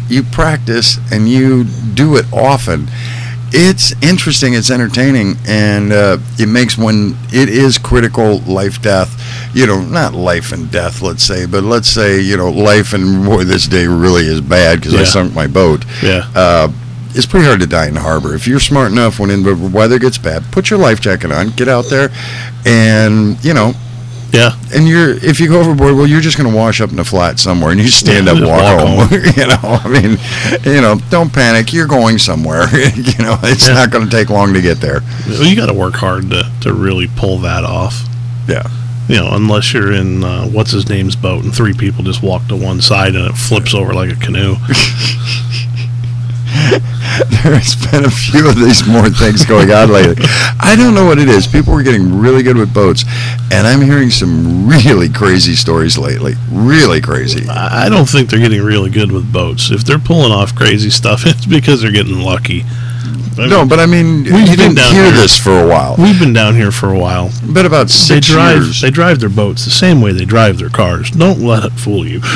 [SPEAKER 1] you practice and you do it often, it's interesting, it's entertaining, and uh, it makes when it is critical life death, you know, not life and death, let's say, but let's say, you know, life and boy, this day really is bad because I
[SPEAKER 2] Yeah.
[SPEAKER 1] sunk my boat.
[SPEAKER 2] Yeah.
[SPEAKER 1] Uh, it's pretty hard to die in the harbor. If you're smart enough when the weather gets bad, put your life jacket on, get out there, and, you know,
[SPEAKER 2] Yeah.
[SPEAKER 1] and you're if you go overboard, well, you're just going to wash up in the flat somewhere, and you stand
[SPEAKER 2] Yeah,
[SPEAKER 1] up,
[SPEAKER 2] just
[SPEAKER 1] walk,
[SPEAKER 2] walk
[SPEAKER 1] home. you know, I mean, you know, don't panic. You're going somewhere. you know, it's
[SPEAKER 2] Yeah.
[SPEAKER 1] not going to take long to get there.
[SPEAKER 2] Well, you got to work hard to, to really pull that off.
[SPEAKER 1] Yeah.
[SPEAKER 2] You know, unless you're in uh, what's his name's boat and three people just walk to one side and it flips over like a canoe.
[SPEAKER 1] There's been a few of these more things going on lately. I don't know what it is. People are getting really good with boats, and I'm hearing some really crazy stories lately. Really crazy.
[SPEAKER 2] I I don't think they're getting really good with boats. If they're pulling off crazy stuff, it's because they're getting lucky. I mean,
[SPEAKER 1] No, but I mean,
[SPEAKER 2] We've
[SPEAKER 1] you
[SPEAKER 2] been
[SPEAKER 1] didn't
[SPEAKER 2] down
[SPEAKER 1] hear
[SPEAKER 2] here.
[SPEAKER 1] this for a while.
[SPEAKER 2] We've been down here for a while.
[SPEAKER 1] But about
[SPEAKER 2] They
[SPEAKER 1] six
[SPEAKER 2] drive.
[SPEAKER 1] years.
[SPEAKER 2] They drive their boats the same way they drive their cars. Don't let it fool you.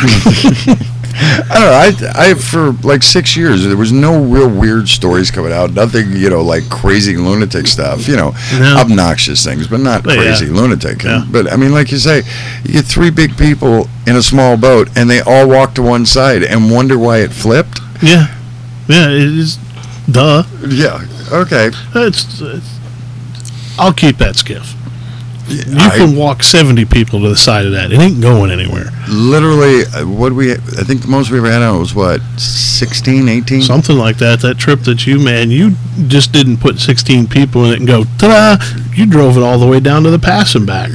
[SPEAKER 1] I don't know. I, I for like six years, there was no real weird stories coming out. Nothing, you know, like crazy lunatic stuff. You know,
[SPEAKER 2] No.
[SPEAKER 1] obnoxious things, but not
[SPEAKER 2] Well, yeah.
[SPEAKER 1] crazy lunatic.
[SPEAKER 2] Yeah.
[SPEAKER 1] But I mean, like you say, you get three big people in a small boat, and they all walk to one side and wonder why it flipped.
[SPEAKER 2] Yeah, yeah. It is. Duh.
[SPEAKER 1] Yeah. Okay.
[SPEAKER 2] It's. it's I'll keep that skiff. You
[SPEAKER 1] I-
[SPEAKER 2] can walk seventy people to the side of that. It ain't going anywhere.
[SPEAKER 1] Literally, uh, what we, I think the most we ever had on it was what, sixteen, eighteen?
[SPEAKER 2] Something like that. That trip that you made, you just didn't put sixteen people in it and go, ta-da! You drove it all the way down to the pass and back.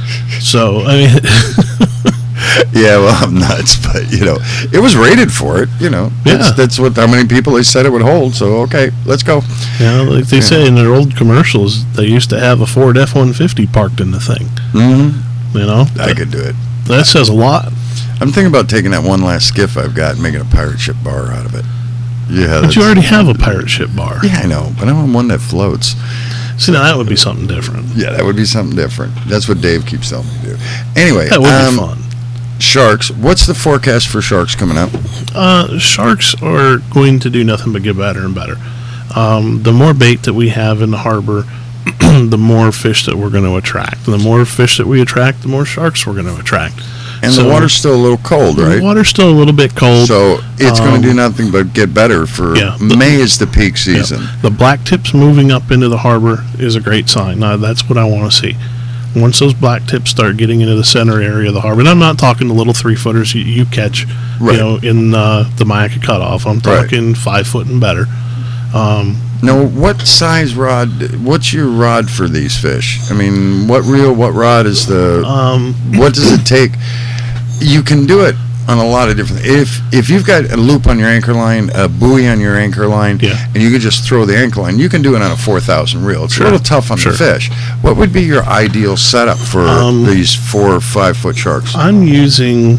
[SPEAKER 2] So, I mean,
[SPEAKER 1] Yeah, well, I'm nuts, but, you know, it was rated for it, you know. That's,
[SPEAKER 2] Yeah.
[SPEAKER 1] that's what, how many people they said it would hold, so, okay, let's go.
[SPEAKER 2] you know, like they
[SPEAKER 1] Yeah.
[SPEAKER 2] say in their old commercials, they used to have a Ford F one fifty parked in the thing.
[SPEAKER 1] Mm-hmm.
[SPEAKER 2] You know?
[SPEAKER 1] I could do it.
[SPEAKER 2] That says a lot.
[SPEAKER 1] I'm thinking about taking that one last skiff I've got and making a pirate ship bar out of it. Yeah,
[SPEAKER 2] But
[SPEAKER 1] that's,
[SPEAKER 2] you already have a pirate ship bar.
[SPEAKER 1] yeah, I know, but I want one that floats.
[SPEAKER 2] See, now that would be something different.
[SPEAKER 1] Yeah, that would be something different. That's what Dave keeps telling me to do. Anyway,
[SPEAKER 2] That would
[SPEAKER 1] um,
[SPEAKER 2] be fun.
[SPEAKER 1] sharks. What's the forecast for sharks coming up?
[SPEAKER 2] Uh, sharks are going to do nothing but get better and better. Um, the more bait that we have in the harbor, the more fish that we're going to attract. The more fish that we attract, the more sharks we're going to attract.
[SPEAKER 1] And
[SPEAKER 2] So-
[SPEAKER 1] the water's still a little cold,
[SPEAKER 2] The
[SPEAKER 1] right?
[SPEAKER 2] water's still a little bit cold.
[SPEAKER 1] So it's going
[SPEAKER 2] Um,
[SPEAKER 1] to do nothing but get better for
[SPEAKER 2] yeah, the-
[SPEAKER 1] May is the peak season.
[SPEAKER 2] The black tips moving up into the harbor is a great sign. Now, that's what I want to see. Once those black tips start getting into the center area of the harbor, and I'm not talking the little three footers you, you catch,
[SPEAKER 1] Right.
[SPEAKER 2] you know, in uh, the Mayaca cutoff. I'm
[SPEAKER 1] Right.
[SPEAKER 2] talking five foot and better. Um,
[SPEAKER 1] Now, what size rod? What's your rod for these fish? I mean, what reel? What rod is the?
[SPEAKER 2] um,
[SPEAKER 1] What does it take? You can do it on a lot of different. If if you've got a loop on your anchor line, a buoy on your anchor line,
[SPEAKER 2] Yeah.
[SPEAKER 1] and you can just throw the anchor line, you can do it on a four thousand reel. It's
[SPEAKER 2] Sure.
[SPEAKER 1] a little tough on
[SPEAKER 2] Sure.
[SPEAKER 1] the fish. What would be your ideal setup for
[SPEAKER 2] Um,
[SPEAKER 1] these four or five foot sharks?
[SPEAKER 2] I'm using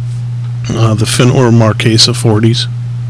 [SPEAKER 2] uh, the Finor Marquesa forties,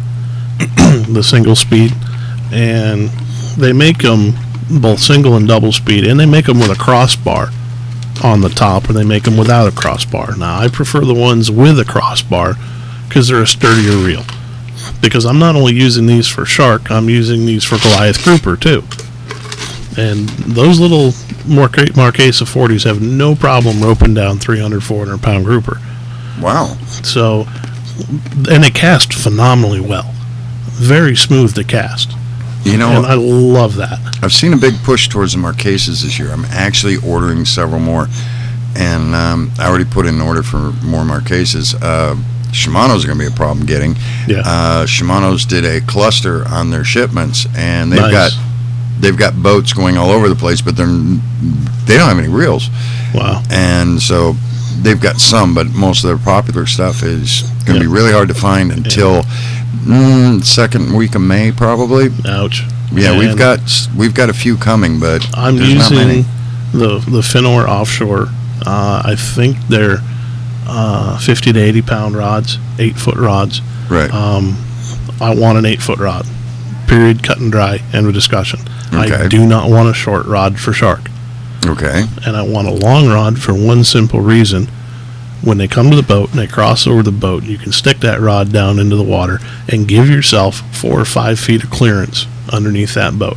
[SPEAKER 2] the single speed, and they make them both single and double speed, and they make them with a crossbar on the top, or they make them without a crossbar. Now, I prefer the ones with a crossbar because they're a sturdier reel. Because I'm not only using these for shark, I'm using these for Goliath grouper too. And those little Marque- Marquesa forties have no problem roping down three hundred, four hundred pound grouper.
[SPEAKER 1] Wow.
[SPEAKER 2] So, and they cast phenomenally well. Very smooth to cast.
[SPEAKER 1] You know,
[SPEAKER 2] And I love that.
[SPEAKER 1] I've seen a big push towards the Marquesas this year. I'm actually ordering several more, and um, I already put in an order for more Marquesas. Uh, Shimano's going to be a problem getting.
[SPEAKER 2] Yeah.
[SPEAKER 1] Uh, Shimano's did a cluster on their shipments, and they've
[SPEAKER 2] Nice.
[SPEAKER 1] got they've got boats going all over the place, but they're they don't have any reels,
[SPEAKER 2] Wow.
[SPEAKER 1] and so they've got some, but most of their popular stuff is going to
[SPEAKER 2] Yeah.
[SPEAKER 1] be really hard to find until mm, second week of May, probably.
[SPEAKER 2] Ouch.
[SPEAKER 1] Yeah, we've
[SPEAKER 2] And
[SPEAKER 1] got we've got a few coming, but
[SPEAKER 2] I'm
[SPEAKER 1] there's not many.
[SPEAKER 2] using the the Finor offshore. Uh, I think they're uh, fifty to eighty pound rods, eight foot rods.
[SPEAKER 1] Right.
[SPEAKER 2] Um, I want an eight foot rod. Period. Cut and dry. End of discussion.
[SPEAKER 1] Okay.
[SPEAKER 2] I do not want a short rod for shark,
[SPEAKER 1] Okay.
[SPEAKER 2] and I want a long rod for one simple reason. when they come to the boat and they cross over the boat, you can stick that rod down into the water and give yourself four or five feet of clearance underneath that boat.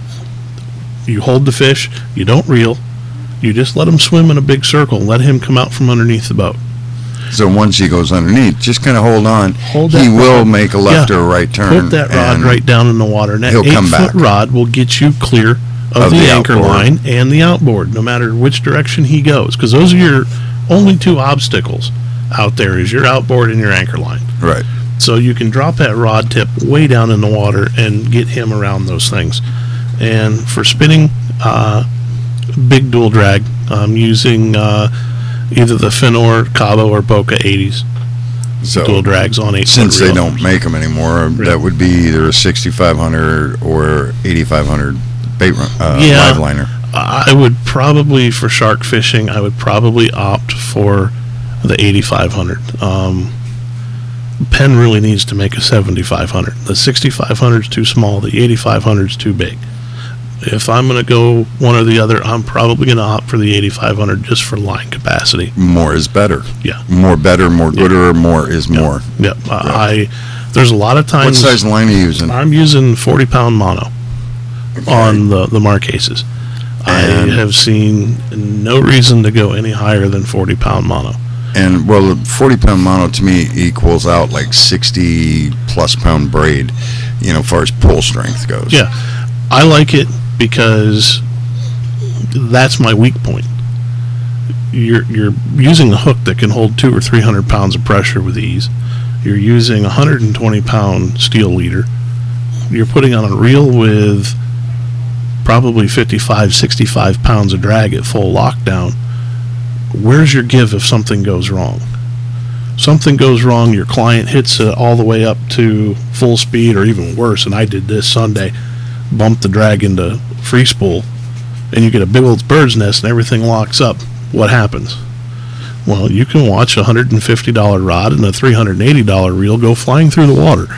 [SPEAKER 2] You hold the fish, you don't reel, you just let him swim in a big circle, let him come out from underneath the boat.
[SPEAKER 1] So once he goes underneath, just kind of hold on.
[SPEAKER 2] Hold
[SPEAKER 1] he
[SPEAKER 2] that
[SPEAKER 1] will
[SPEAKER 2] rod.
[SPEAKER 1] make a left
[SPEAKER 2] Yeah.
[SPEAKER 1] or a right turn.
[SPEAKER 2] Put that rod
[SPEAKER 1] and
[SPEAKER 2] right down in the water, and that
[SPEAKER 1] he'll come
[SPEAKER 2] eight-foot
[SPEAKER 1] back.
[SPEAKER 2] rod will get you clear of,
[SPEAKER 1] Of
[SPEAKER 2] the,
[SPEAKER 1] the
[SPEAKER 2] anchor
[SPEAKER 1] outboard.
[SPEAKER 2] line and the outboard, no matter which direction he goes, because those are your only two obstacles out there, is your outboard and your anchor line.
[SPEAKER 1] Right.
[SPEAKER 2] So you can drop that rod tip way down in the water and get him around those things. And for spinning, uh, big dual drag, I'm using uh, either the Finor, Cabo, or Boca eighties
[SPEAKER 1] So
[SPEAKER 2] dual drags on eight
[SPEAKER 1] since
[SPEAKER 2] foot
[SPEAKER 1] they
[SPEAKER 2] reel.
[SPEAKER 1] don't make them anymore,
[SPEAKER 2] Right.
[SPEAKER 1] that would be either a sixty-five hundred or eighty-five hundred bait run, uh,
[SPEAKER 2] Yeah.
[SPEAKER 1] live liner.
[SPEAKER 2] I would probably, for shark fishing, I would probably opt for the eighty-five hundred. Um, Penn really needs to make a seventy-five hundred. The sixty-five hundred is too small. The eighty-five hundred is too big. If I'm going to go one or the other, I'm probably going to opt for the eighty-five hundred just for line capacity.
[SPEAKER 1] More is better.
[SPEAKER 2] Yeah.
[SPEAKER 1] More better, more gooder, more is
[SPEAKER 2] Yeah.
[SPEAKER 1] more.
[SPEAKER 2] Yep. Uh, I. There's a lot of
[SPEAKER 1] What
[SPEAKER 2] times.
[SPEAKER 1] size line are you using?
[SPEAKER 2] I'm using forty pound mono on the the Marquesas. I
[SPEAKER 1] And-
[SPEAKER 2] have seen no reason to go any higher than forty pound mono.
[SPEAKER 1] And well, the forty pound mono to me equals out like sixty plus pound braid, you know, as far as pull strength goes.
[SPEAKER 2] Yeah, I like it because that's my weak point. You're you're using a hook that can hold two or three hundred pounds of pressure with ease. You're using a hundred and twenty pound steel leader. You're putting on a reel with probably fifty-five, sixty-five pounds of drag at full lockdown. Where's your give if something goes wrong? Something goes wrong, your client hits it all the way up to full speed, or even worse, and I did this Sunday, bumped the drag into free spool, and you get a big old bird's nest and everything locks up. What happens? Well, you can watch a one hundred fifty dollar rod and a three hundred eighty dollar reel go flying through the water.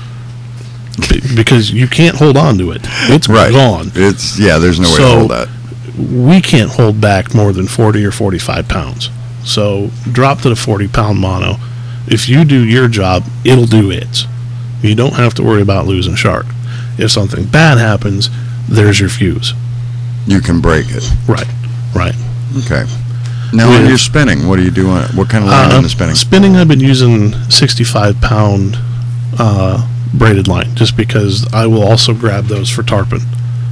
[SPEAKER 2] Be- because you can't hold on to it. It's
[SPEAKER 1] Right.
[SPEAKER 2] gone.
[SPEAKER 1] It's yeah. There's no way
[SPEAKER 2] So-
[SPEAKER 1] to hold that.
[SPEAKER 2] We can't hold back more than forty or forty-five pounds. So drop to the forty pound mono. If you do your job, it'll do its. You don't have to worry about losing shark. If something bad happens, there's your fuse.
[SPEAKER 1] You can break it.
[SPEAKER 2] Right, right.
[SPEAKER 1] Okay. Now, when
[SPEAKER 2] With-
[SPEAKER 1] you're spinning, what are you doing? What kind of line
[SPEAKER 2] Uh,
[SPEAKER 1] in the spinning?
[SPEAKER 2] Spinning, I've been using sixty-five pound uh, braided line, just because I will also grab those for tarpon.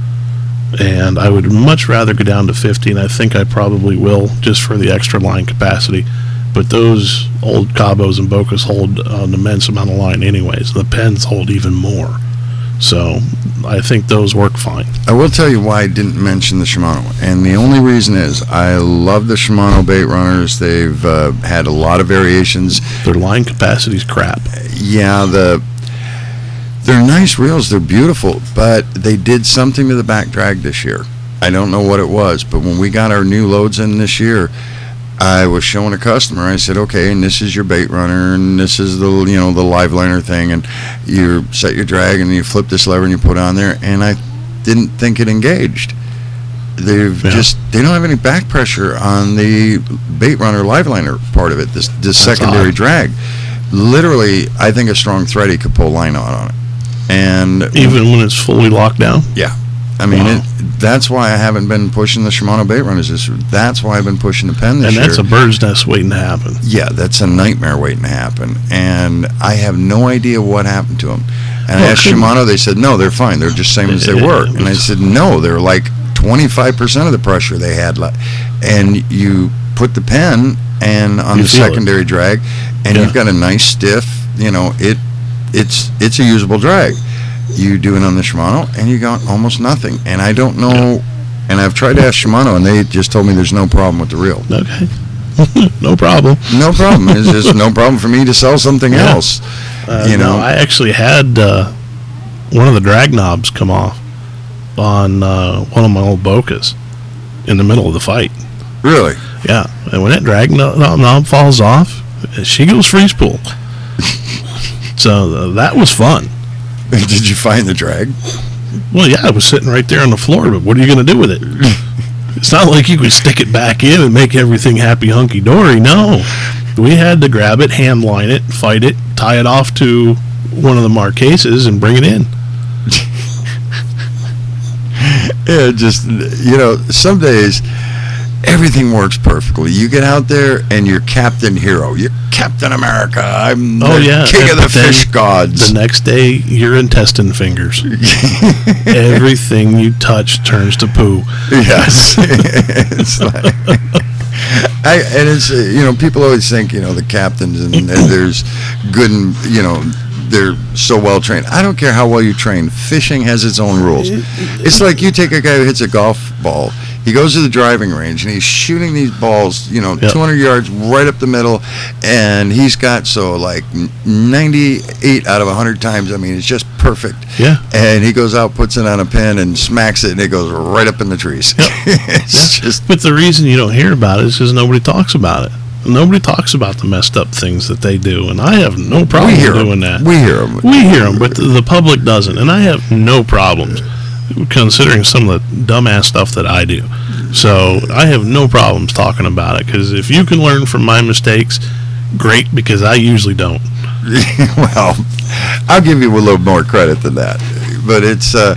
[SPEAKER 2] And I would much rather go down to fifty, and I think I probably will, just for the extra line capacity. But those old Cabos and Bocas hold an immense amount of line anyways. The Penns hold even more. So I think those work fine.
[SPEAKER 1] I will tell you why I didn't mention the Shimano, and the only reason is I love the Shimano bait runners. They've uh, had a lot of variations.
[SPEAKER 2] Their line capacity's crap.
[SPEAKER 1] Yeah, the they're nice reels. They're beautiful, but they did something to the back drag this year. I don't know what it was, but when we got our new loads in this year, I was showing a customer. I said, "Okay, and this is your bait runner, and this is the you know the live liner thing, and you set your drag, and you flip this lever, and you put it on there." And I didn't think it engaged. They've
[SPEAKER 2] Yeah.
[SPEAKER 1] just they don't have any back pressure on the bait runner live liner part of it. This this
[SPEAKER 2] That's
[SPEAKER 1] secondary
[SPEAKER 2] odd.
[SPEAKER 1] drag. Literally, I think a strong thready could pull line out on it. And
[SPEAKER 2] Even when it's fully locked down.
[SPEAKER 1] yeah, I mean,
[SPEAKER 2] Wow.
[SPEAKER 1] it, that's why I haven't been pushing the Shimano bait runners this year. That's why I've been pushing the Penn this
[SPEAKER 2] And
[SPEAKER 1] year.
[SPEAKER 2] that's a bird's nest waiting to happen.
[SPEAKER 1] Yeah, that's a nightmare waiting to happen. And I have no idea what happened to them. And I
[SPEAKER 2] Well,
[SPEAKER 1] asked
[SPEAKER 2] couldn't-
[SPEAKER 1] Shimano, they said, no, they're fine. They're just same as they
[SPEAKER 2] Yeah,
[SPEAKER 1] were.
[SPEAKER 2] it
[SPEAKER 1] And I
[SPEAKER 2] was-
[SPEAKER 1] said, no, they're like twenty-five percent of the pressure they had. le- And you put the Penn and on
[SPEAKER 2] You
[SPEAKER 1] the
[SPEAKER 2] feel it.
[SPEAKER 1] secondary drag, and
[SPEAKER 2] Yeah.
[SPEAKER 1] you've got a nice stiff, you know, it it's it's a usable drag. You do it on the Shimano, and you got almost nothing. And I don't know, and I've tried to ask Shimano, and they just told me there's no problem with the reel.
[SPEAKER 2] Okay. No problem.
[SPEAKER 1] No problem. It's just no problem for me to sell something
[SPEAKER 2] Yeah.
[SPEAKER 1] else.
[SPEAKER 2] Uh,
[SPEAKER 1] You
[SPEAKER 2] no,
[SPEAKER 1] know?
[SPEAKER 2] I actually had uh, one of the drag knobs come off on uh, one of my old Bocas in the middle of the fight.
[SPEAKER 1] Really?
[SPEAKER 2] Yeah, and when that drag no- no- knob falls off, she goes free spool. So uh, that was fun.
[SPEAKER 1] Did you find the drag?
[SPEAKER 2] Well, yeah, it was sitting right there on the floor, but what are you going to do with it? It's not like you could stick it back in and make everything happy hunky dory. No, We had to grab it, hand line it, fight it, tie it off to one of the marqueses, and bring it in.
[SPEAKER 1] Yeah, just, you know, some days everything works perfectly. You get out there and you're Captain Hero. You're Captain America. I'm
[SPEAKER 2] Oh,
[SPEAKER 1] the
[SPEAKER 2] yeah.
[SPEAKER 1] king
[SPEAKER 2] And
[SPEAKER 1] of the
[SPEAKER 2] then
[SPEAKER 1] fish gods.
[SPEAKER 2] The next day, you're intestine fingers. Everything you touch turns to poo.
[SPEAKER 1] Yes. It's like, I, and it's, uh, you know, people always think, you know, the captains and, and there's good and, you know, they're so well trained. I don't care how well you train. Fishing has its own rules. It's like you take a guy who hits a golf ball. He goes to the driving range and he's shooting these balls, you know,
[SPEAKER 2] Yep.
[SPEAKER 1] two hundred yards right up the middle, and he's got so like ninety-eight out of one hundred times. I mean, it's just perfect.
[SPEAKER 2] Yeah.
[SPEAKER 1] And he goes out, puts it on a pin, and smacks it, and it goes right up in the trees.
[SPEAKER 2] Yep.
[SPEAKER 1] It's just
[SPEAKER 2] But the reason you don't hear about it is because nobody talks about it. Nobody talks about the messed up things that they do, and I have no problem
[SPEAKER 1] we hear 'em.
[SPEAKER 2] doing that.
[SPEAKER 1] We hear them.
[SPEAKER 2] We hear them, but the, the public doesn't, and I have no problems considering some of the dumbass stuff that I do. So I have no problems talking about it, because if you can learn from my mistakes, great, because I usually don't.
[SPEAKER 1] Well, I'll give you a little more credit than that, but it's uh,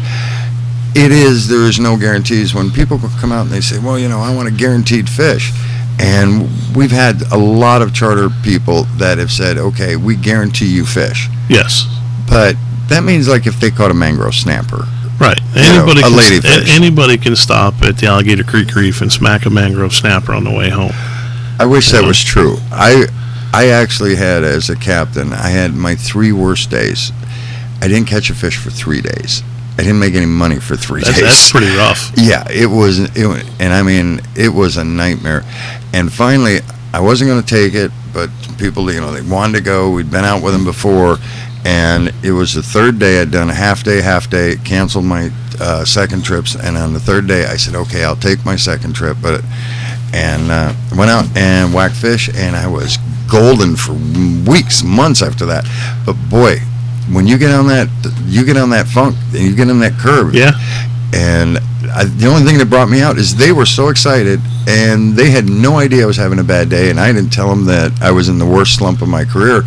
[SPEAKER 1] it is there is no guarantees. When people come out and they say, well, you know, I want a guaranteed fish, and we've had a lot of charter people that have said, okay, we guarantee you fish,
[SPEAKER 2] Yes.
[SPEAKER 1] but that means like if they caught a mangrove snapper.
[SPEAKER 2] Right.
[SPEAKER 1] You know,
[SPEAKER 2] Anybody
[SPEAKER 1] a
[SPEAKER 2] can,
[SPEAKER 1] ladyfish.
[SPEAKER 2] a- anybody can stop at the Alligator Creek Reef and smack a mangrove snapper on the way home.
[SPEAKER 1] I wish that
[SPEAKER 2] Yeah.
[SPEAKER 1] was true. I I actually had, as a captain, I had my three worst days. I didn't catch a fish for three days. I didn't make any money for three
[SPEAKER 2] That's,
[SPEAKER 1] days.
[SPEAKER 2] that's pretty rough.
[SPEAKER 1] Yeah, it was, it, wa- and I mean, it was a nightmare. And finally, I wasn't going to take it, but people, you know, they wanted to go. We'd been out with them before, and it was the third day. I'd done a half day, half day, canceled my uh, second trips, and on the third day, I said, okay, I'll take my second trip, but and uh, went out and whacked fish, and I was golden for weeks, months after that. But boy, when you get on that, you get on that funk, and you get on that curve.
[SPEAKER 2] Yeah.
[SPEAKER 1] And I, the only thing that brought me out is they were so excited, and they had no idea I was having a bad day, and I didn't tell them that I was in the worst slump of my career.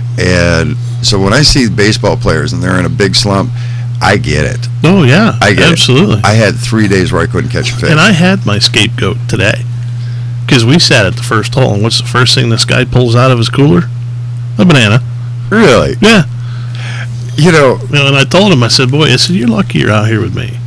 [SPEAKER 1] And so when I see baseball players and they're in a big slump, I get it.
[SPEAKER 2] Oh, yeah.
[SPEAKER 1] I get it.
[SPEAKER 2] Absolutely.
[SPEAKER 1] I had three days where I couldn't catch a fish.
[SPEAKER 2] And I had my scapegoat today. Because we sat at the first hole, and what's the first thing this guy pulls out of his cooler? A banana.
[SPEAKER 1] Really?
[SPEAKER 2] Yeah.
[SPEAKER 1] You know,
[SPEAKER 2] You know, and I told him, I said, boy, I said, you're lucky you're out here with me.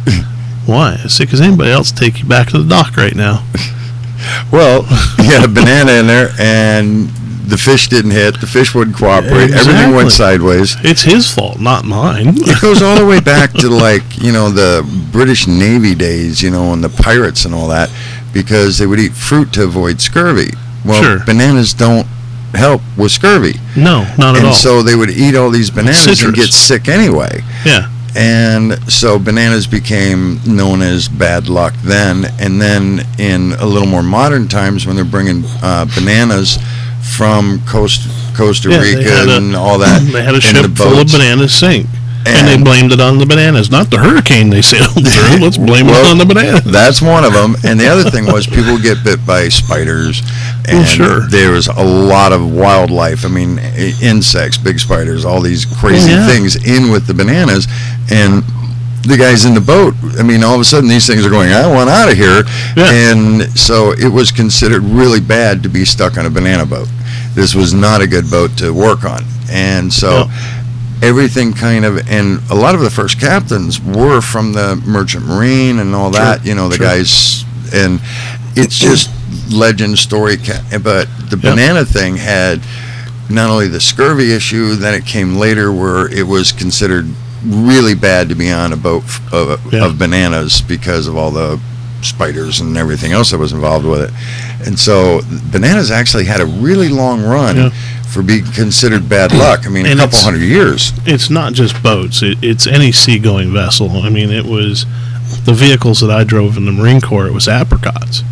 [SPEAKER 2] Why? I said, because anybody else will take you back to the dock right now.
[SPEAKER 1] well, you had a banana in there, and the fish didn't hit. The fish wouldn't cooperate. Everything went
[SPEAKER 2] Exactly.
[SPEAKER 1] sideways.
[SPEAKER 2] It's his fault, not mine.
[SPEAKER 1] It goes all the way back to, like, you know, the British Navy days, you know, and the pirates and all that, because they would eat fruit to avoid scurvy. Well,
[SPEAKER 2] Sure.
[SPEAKER 1] bananas don't help with scurvy.
[SPEAKER 2] No, not at
[SPEAKER 1] And
[SPEAKER 2] all.
[SPEAKER 1] so they would eat all these bananas and
[SPEAKER 2] Citrus.
[SPEAKER 1] get sick anyway.
[SPEAKER 2] Yeah.
[SPEAKER 1] And so bananas became known as bad luck then. And then in a little more modern times, when they're bringing uh, bananas from Coast, Costa
[SPEAKER 2] Yeah, they
[SPEAKER 1] Rica
[SPEAKER 2] had a-
[SPEAKER 1] and all that,
[SPEAKER 2] They had a
[SPEAKER 1] in
[SPEAKER 2] ship
[SPEAKER 1] the
[SPEAKER 2] full of
[SPEAKER 1] boats.
[SPEAKER 2] bananas sink. And,
[SPEAKER 1] And-
[SPEAKER 2] they blamed it on the bananas, not the hurricane they sailed through. Let's blame
[SPEAKER 1] Well,
[SPEAKER 2] it on the bananas.
[SPEAKER 1] That's one of them. And the other thing was people get bit by spiders. And
[SPEAKER 2] Well, sure.
[SPEAKER 1] there was a lot of wildlife. I mean, i- insects, big spiders, all these crazy
[SPEAKER 2] Yeah.
[SPEAKER 1] things in with the bananas. And the guys in the boat, I mean, all of a sudden these things are going, I want out of here.
[SPEAKER 2] Yeah.
[SPEAKER 1] And so it was considered really bad to be stuck on a banana boat. This was not a good boat to work on. And so everything kind of, and a lot of the first captains were from the Merchant Marine and all that,
[SPEAKER 2] Sure,
[SPEAKER 1] you know, the
[SPEAKER 2] sure.
[SPEAKER 1] guys, and it's just legend story. ca- But the
[SPEAKER 2] Yeah.
[SPEAKER 1] banana thing had not only the scurvy issue, then it came later where it was considered really bad to be on a boat f- of,
[SPEAKER 2] Yeah.
[SPEAKER 1] of bananas because of all the spiders and everything else that was involved with it. And so bananas actually had a really long run
[SPEAKER 2] Yeah.
[SPEAKER 1] for being considered bad luck. I mean,
[SPEAKER 2] And
[SPEAKER 1] a couple
[SPEAKER 2] it's-
[SPEAKER 1] hundred years.
[SPEAKER 2] It's not just boats. It, it's any seagoing vessel. I mean, it was the vehicles that I drove in the Marine Corps. It was apricots.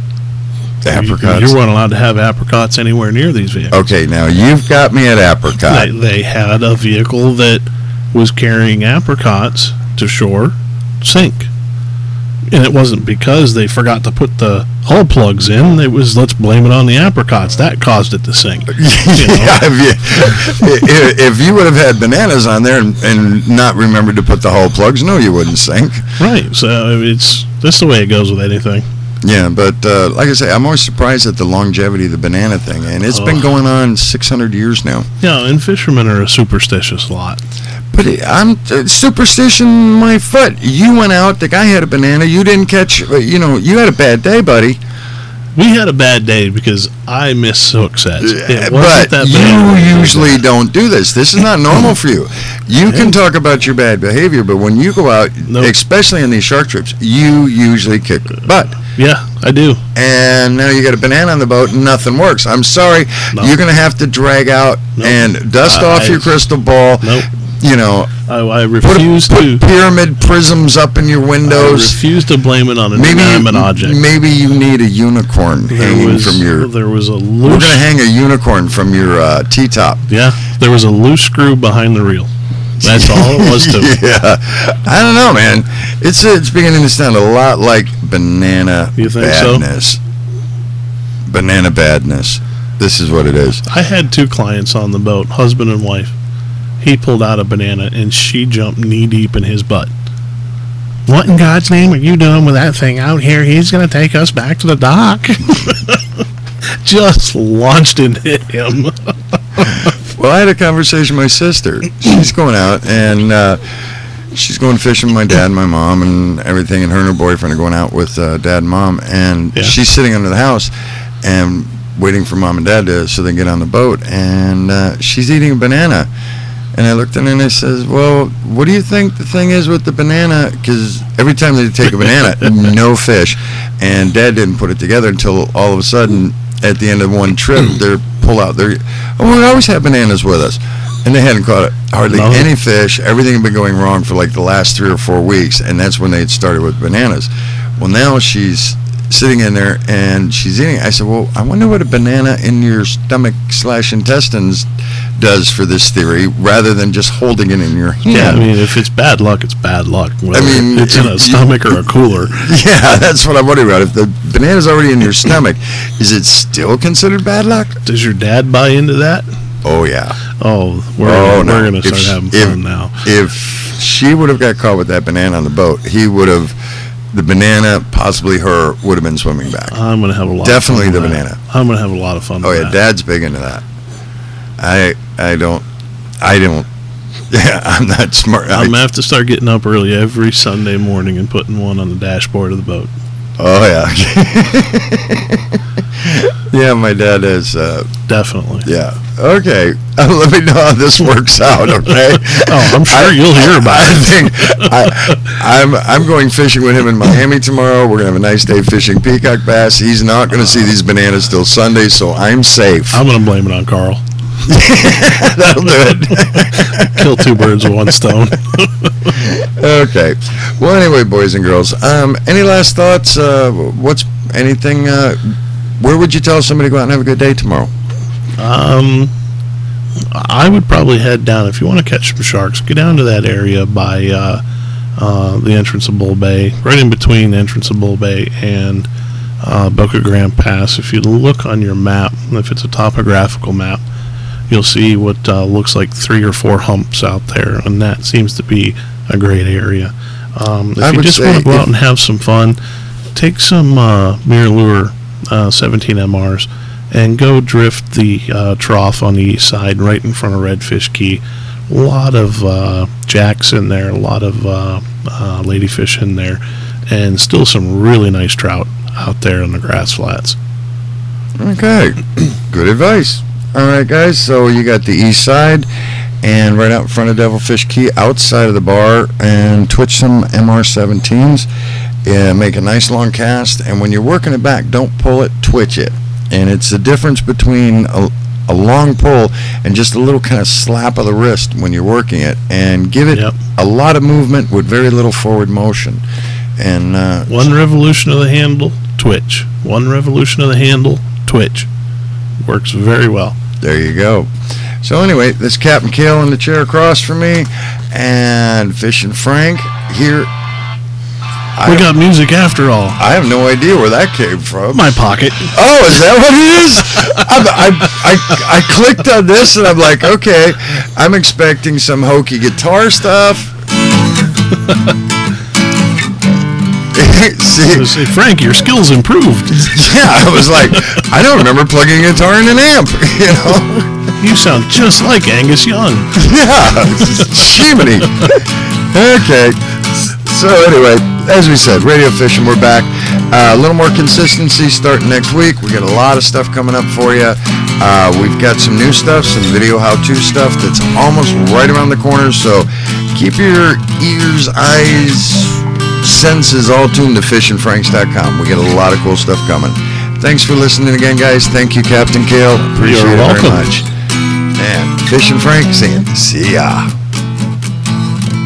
[SPEAKER 1] The
[SPEAKER 2] You-
[SPEAKER 1] apricots.
[SPEAKER 2] You, weren't allowed to have apricots anywhere near these vehicles.
[SPEAKER 1] Okay, now you've got me at apricot.
[SPEAKER 2] They, they had a vehicle that was carrying apricots to shore, sink. And it wasn't because they forgot to put the hull plugs in. It was, let's blame it on the apricots. That caused it to sink. You know?
[SPEAKER 1] Yeah, if, you, if you would have had bananas on there and, and not remembered to put the hull plugs, no, you wouldn't sink.
[SPEAKER 2] Right. So it's that's the way it goes with anything.
[SPEAKER 1] Yeah, but uh, like I say, I'm always surprised at the longevity of the banana thing, and it's
[SPEAKER 2] Oh.
[SPEAKER 1] been going on six hundred years now.
[SPEAKER 2] Yeah, and fishermen are a superstitious lot.
[SPEAKER 1] But it, I'm uh, superstition my foot. You went out, the guy had a banana, you didn't catch, uh, you know, you had a bad day, buddy.
[SPEAKER 2] We had a bad day because I missed hook sets. It wasn't
[SPEAKER 1] But
[SPEAKER 2] that bad.
[SPEAKER 1] you usually don't do this. This is not normal for you. You can talk about your bad behavior, but when you go out,
[SPEAKER 2] Nope.
[SPEAKER 1] especially on these shark trips, you usually kick butt.
[SPEAKER 2] Yeah, I do.
[SPEAKER 1] And now you got a banana on the boat and nothing works. I'm sorry.
[SPEAKER 2] No.
[SPEAKER 1] You're going to have to drag out
[SPEAKER 2] Nope.
[SPEAKER 1] and dust
[SPEAKER 2] Uh,
[SPEAKER 1] off
[SPEAKER 2] I-
[SPEAKER 1] your crystal ball.
[SPEAKER 2] Nope.
[SPEAKER 1] You know,
[SPEAKER 2] I, I
[SPEAKER 1] put, a,
[SPEAKER 2] refuse
[SPEAKER 1] put
[SPEAKER 2] to.
[SPEAKER 1] pyramid prisms up in your
[SPEAKER 2] I
[SPEAKER 1] windows.
[SPEAKER 2] refuse to blame it on an
[SPEAKER 1] Maybe,
[SPEAKER 2] inanimate object.
[SPEAKER 1] maybe you need a unicorn
[SPEAKER 2] There
[SPEAKER 1] hanging
[SPEAKER 2] was
[SPEAKER 1] from your...
[SPEAKER 2] there was a
[SPEAKER 1] We're
[SPEAKER 2] loose.
[SPEAKER 1] going to hang a unicorn from your uh, T-top.
[SPEAKER 2] Yeah, there was a loose screw behind the reel. That's all it was to it.
[SPEAKER 1] Yeah, I don't know, man. It's it's beginning to sound a lot like banana
[SPEAKER 2] You think so?
[SPEAKER 1] badness. Banana badness. This is what it is.
[SPEAKER 2] I had two clients on the boat, husband and wife. He pulled out a banana and she jumped knee deep in his butt. What in God's name are you doing with that thing out here? He's going to take us back to the dock. Just launched into him.
[SPEAKER 1] Well, I had a conversation with my sister. She's going out and uh, she's going fishing with my dad and my mom and everything, and her and her boyfriend are going out with uh, dad and mom, and
[SPEAKER 2] Yeah.
[SPEAKER 1] she's sitting under the house and waiting for mom and dad to so they can get on the boat, and uh, she's eating a banana. And I looked at her and I says, well, what do you think the thing is with the banana? Because every time they take a banana, no fish. And Dad didn't put it together until all of a sudden, at the end of one trip, they're pull out. They're, oh, we always have bananas with us. And they hadn't caught hardly
[SPEAKER 2] No.
[SPEAKER 1] any fish. Everything had been going wrong for like the last three or four weeks. And that's when they had started with bananas. Well, now she's sitting in there and she's eating. I said, well, I wonder what a banana in your stomach slash intestines does for this theory, rather than just holding it in your hand.
[SPEAKER 2] Yeah, I mean, if it's bad luck, it's bad luck. Whether
[SPEAKER 1] mean,
[SPEAKER 2] it's in
[SPEAKER 1] if
[SPEAKER 2] a
[SPEAKER 1] you-
[SPEAKER 2] stomach or a cooler.
[SPEAKER 1] Yeah, that's what I'm wondering about. If the banana's already in your stomach, is it still considered bad luck?
[SPEAKER 2] Does your dad buy into that?
[SPEAKER 1] Oh, yeah.
[SPEAKER 2] Oh, we're,
[SPEAKER 1] Oh,
[SPEAKER 2] we're
[SPEAKER 1] no.
[SPEAKER 2] going to
[SPEAKER 1] If
[SPEAKER 2] start
[SPEAKER 1] sh-
[SPEAKER 2] having
[SPEAKER 1] if-
[SPEAKER 2] fun now.
[SPEAKER 1] If she would have got caught with that banana on the boat, he would have, the banana, possibly her, would have been swimming back.
[SPEAKER 2] I'm going to have a lot
[SPEAKER 1] Definitely
[SPEAKER 2] of fun
[SPEAKER 1] the
[SPEAKER 2] with that.
[SPEAKER 1] banana.
[SPEAKER 2] I'm going to have a lot of fun
[SPEAKER 1] Oh,
[SPEAKER 2] with
[SPEAKER 1] yeah,
[SPEAKER 2] that.
[SPEAKER 1] Dad's big into that. I I don't, I don't, yeah, I'm not smart. I-
[SPEAKER 2] I'm going to have to start getting up early every Sunday morning and putting one on the dashboard of the boat.
[SPEAKER 1] Oh, yeah. Yeah, my dad is, uh,
[SPEAKER 2] Definitely.
[SPEAKER 1] yeah. Okay. Uh, let me know how this works out, okay?
[SPEAKER 2] Oh, I'm sure you'll hear about
[SPEAKER 1] I
[SPEAKER 2] it.
[SPEAKER 1] think I, I'm I'm going fishing with him in Miami tomorrow. We're gonna have a nice day fishing peacock bass. He's not gonna see these bananas till Sunday, so I'm safe.
[SPEAKER 2] I'm going to blame it on Carl.
[SPEAKER 1] That'll do it.
[SPEAKER 2] Kill two birds with one stone.
[SPEAKER 1] Okay. Well, anyway, boys and girls, um, any last thoughts? Uh, what's anything? Uh, where would you tell somebody to go out and have a good day tomorrow?
[SPEAKER 2] Um, I would probably head down if you want to catch some sharks. Get down to that area by uh, uh, the entrance of Bull Bay, right in between the entrance of Bull Bay and uh, Boca Grande Pass. If you look on your map, if it's a topographical map, you'll see what uh, looks like three or four humps out there, and that seems to be a great area. Um, if
[SPEAKER 1] I
[SPEAKER 2] you
[SPEAKER 1] would
[SPEAKER 2] just
[SPEAKER 1] say
[SPEAKER 2] want to go
[SPEAKER 1] if-
[SPEAKER 2] out and have some fun, take some uh, MirrOlure uh, seventeen M Rs and go drift the uh, trough on the east side right in front of Redfish Key. A lot of uh, jacks in there, a lot of uh, uh, ladyfish in there, and still some really nice trout out there on the grass flats.
[SPEAKER 1] Okay. Good advice. All right, guys. So you got the east side, and right out in front of Devilfish Key, outside of the bar, and twitch some M R seventeens. Yeah, make a nice long cast, and when you're working it back, don't pull it, twitch it. And it's the difference between a, a long pull and just a little kind of slap of the wrist when you're working it, and give it
[SPEAKER 2] Yep.
[SPEAKER 1] a lot of movement with very little forward motion. And uh,
[SPEAKER 2] One revolution of the handle, twitch. One revolution of the handle, twitch. Works very well.
[SPEAKER 1] there you go. So anyway, this Captain Kale in the chair across from me, and Fishing Frank here
[SPEAKER 2] We got music after all.
[SPEAKER 1] I have no idea where that came from.
[SPEAKER 2] My pocket.
[SPEAKER 1] Oh, is that what it is? I'm, I, I, I clicked on this and I'm like, okay, I'm expecting some hokey guitar stuff. See,
[SPEAKER 2] Say, Frank, your skills improved.
[SPEAKER 1] yeah, I was like, I don't remember plugging a guitar in an amp, you know?
[SPEAKER 2] You sound just like Angus Young.
[SPEAKER 1] Yeah, Jiminy. Okay. So anyway, as we said, Radio Fishing, we're back. Uh, a little more consistency starting next week. We got a lot of stuff coming up for you. Uh, we've got some new stuff, some video how-to stuff that's almost right around the corner. So keep your ears, eyes, senses all tuned to fishin franks dot com. We got a lot of cool stuff coming. Thanks for listening again, guys. Thank you, Captain Kale. Appreciate
[SPEAKER 2] You're
[SPEAKER 1] it
[SPEAKER 2] welcome.
[SPEAKER 1] very much. And Fishin' Frank saying, see ya.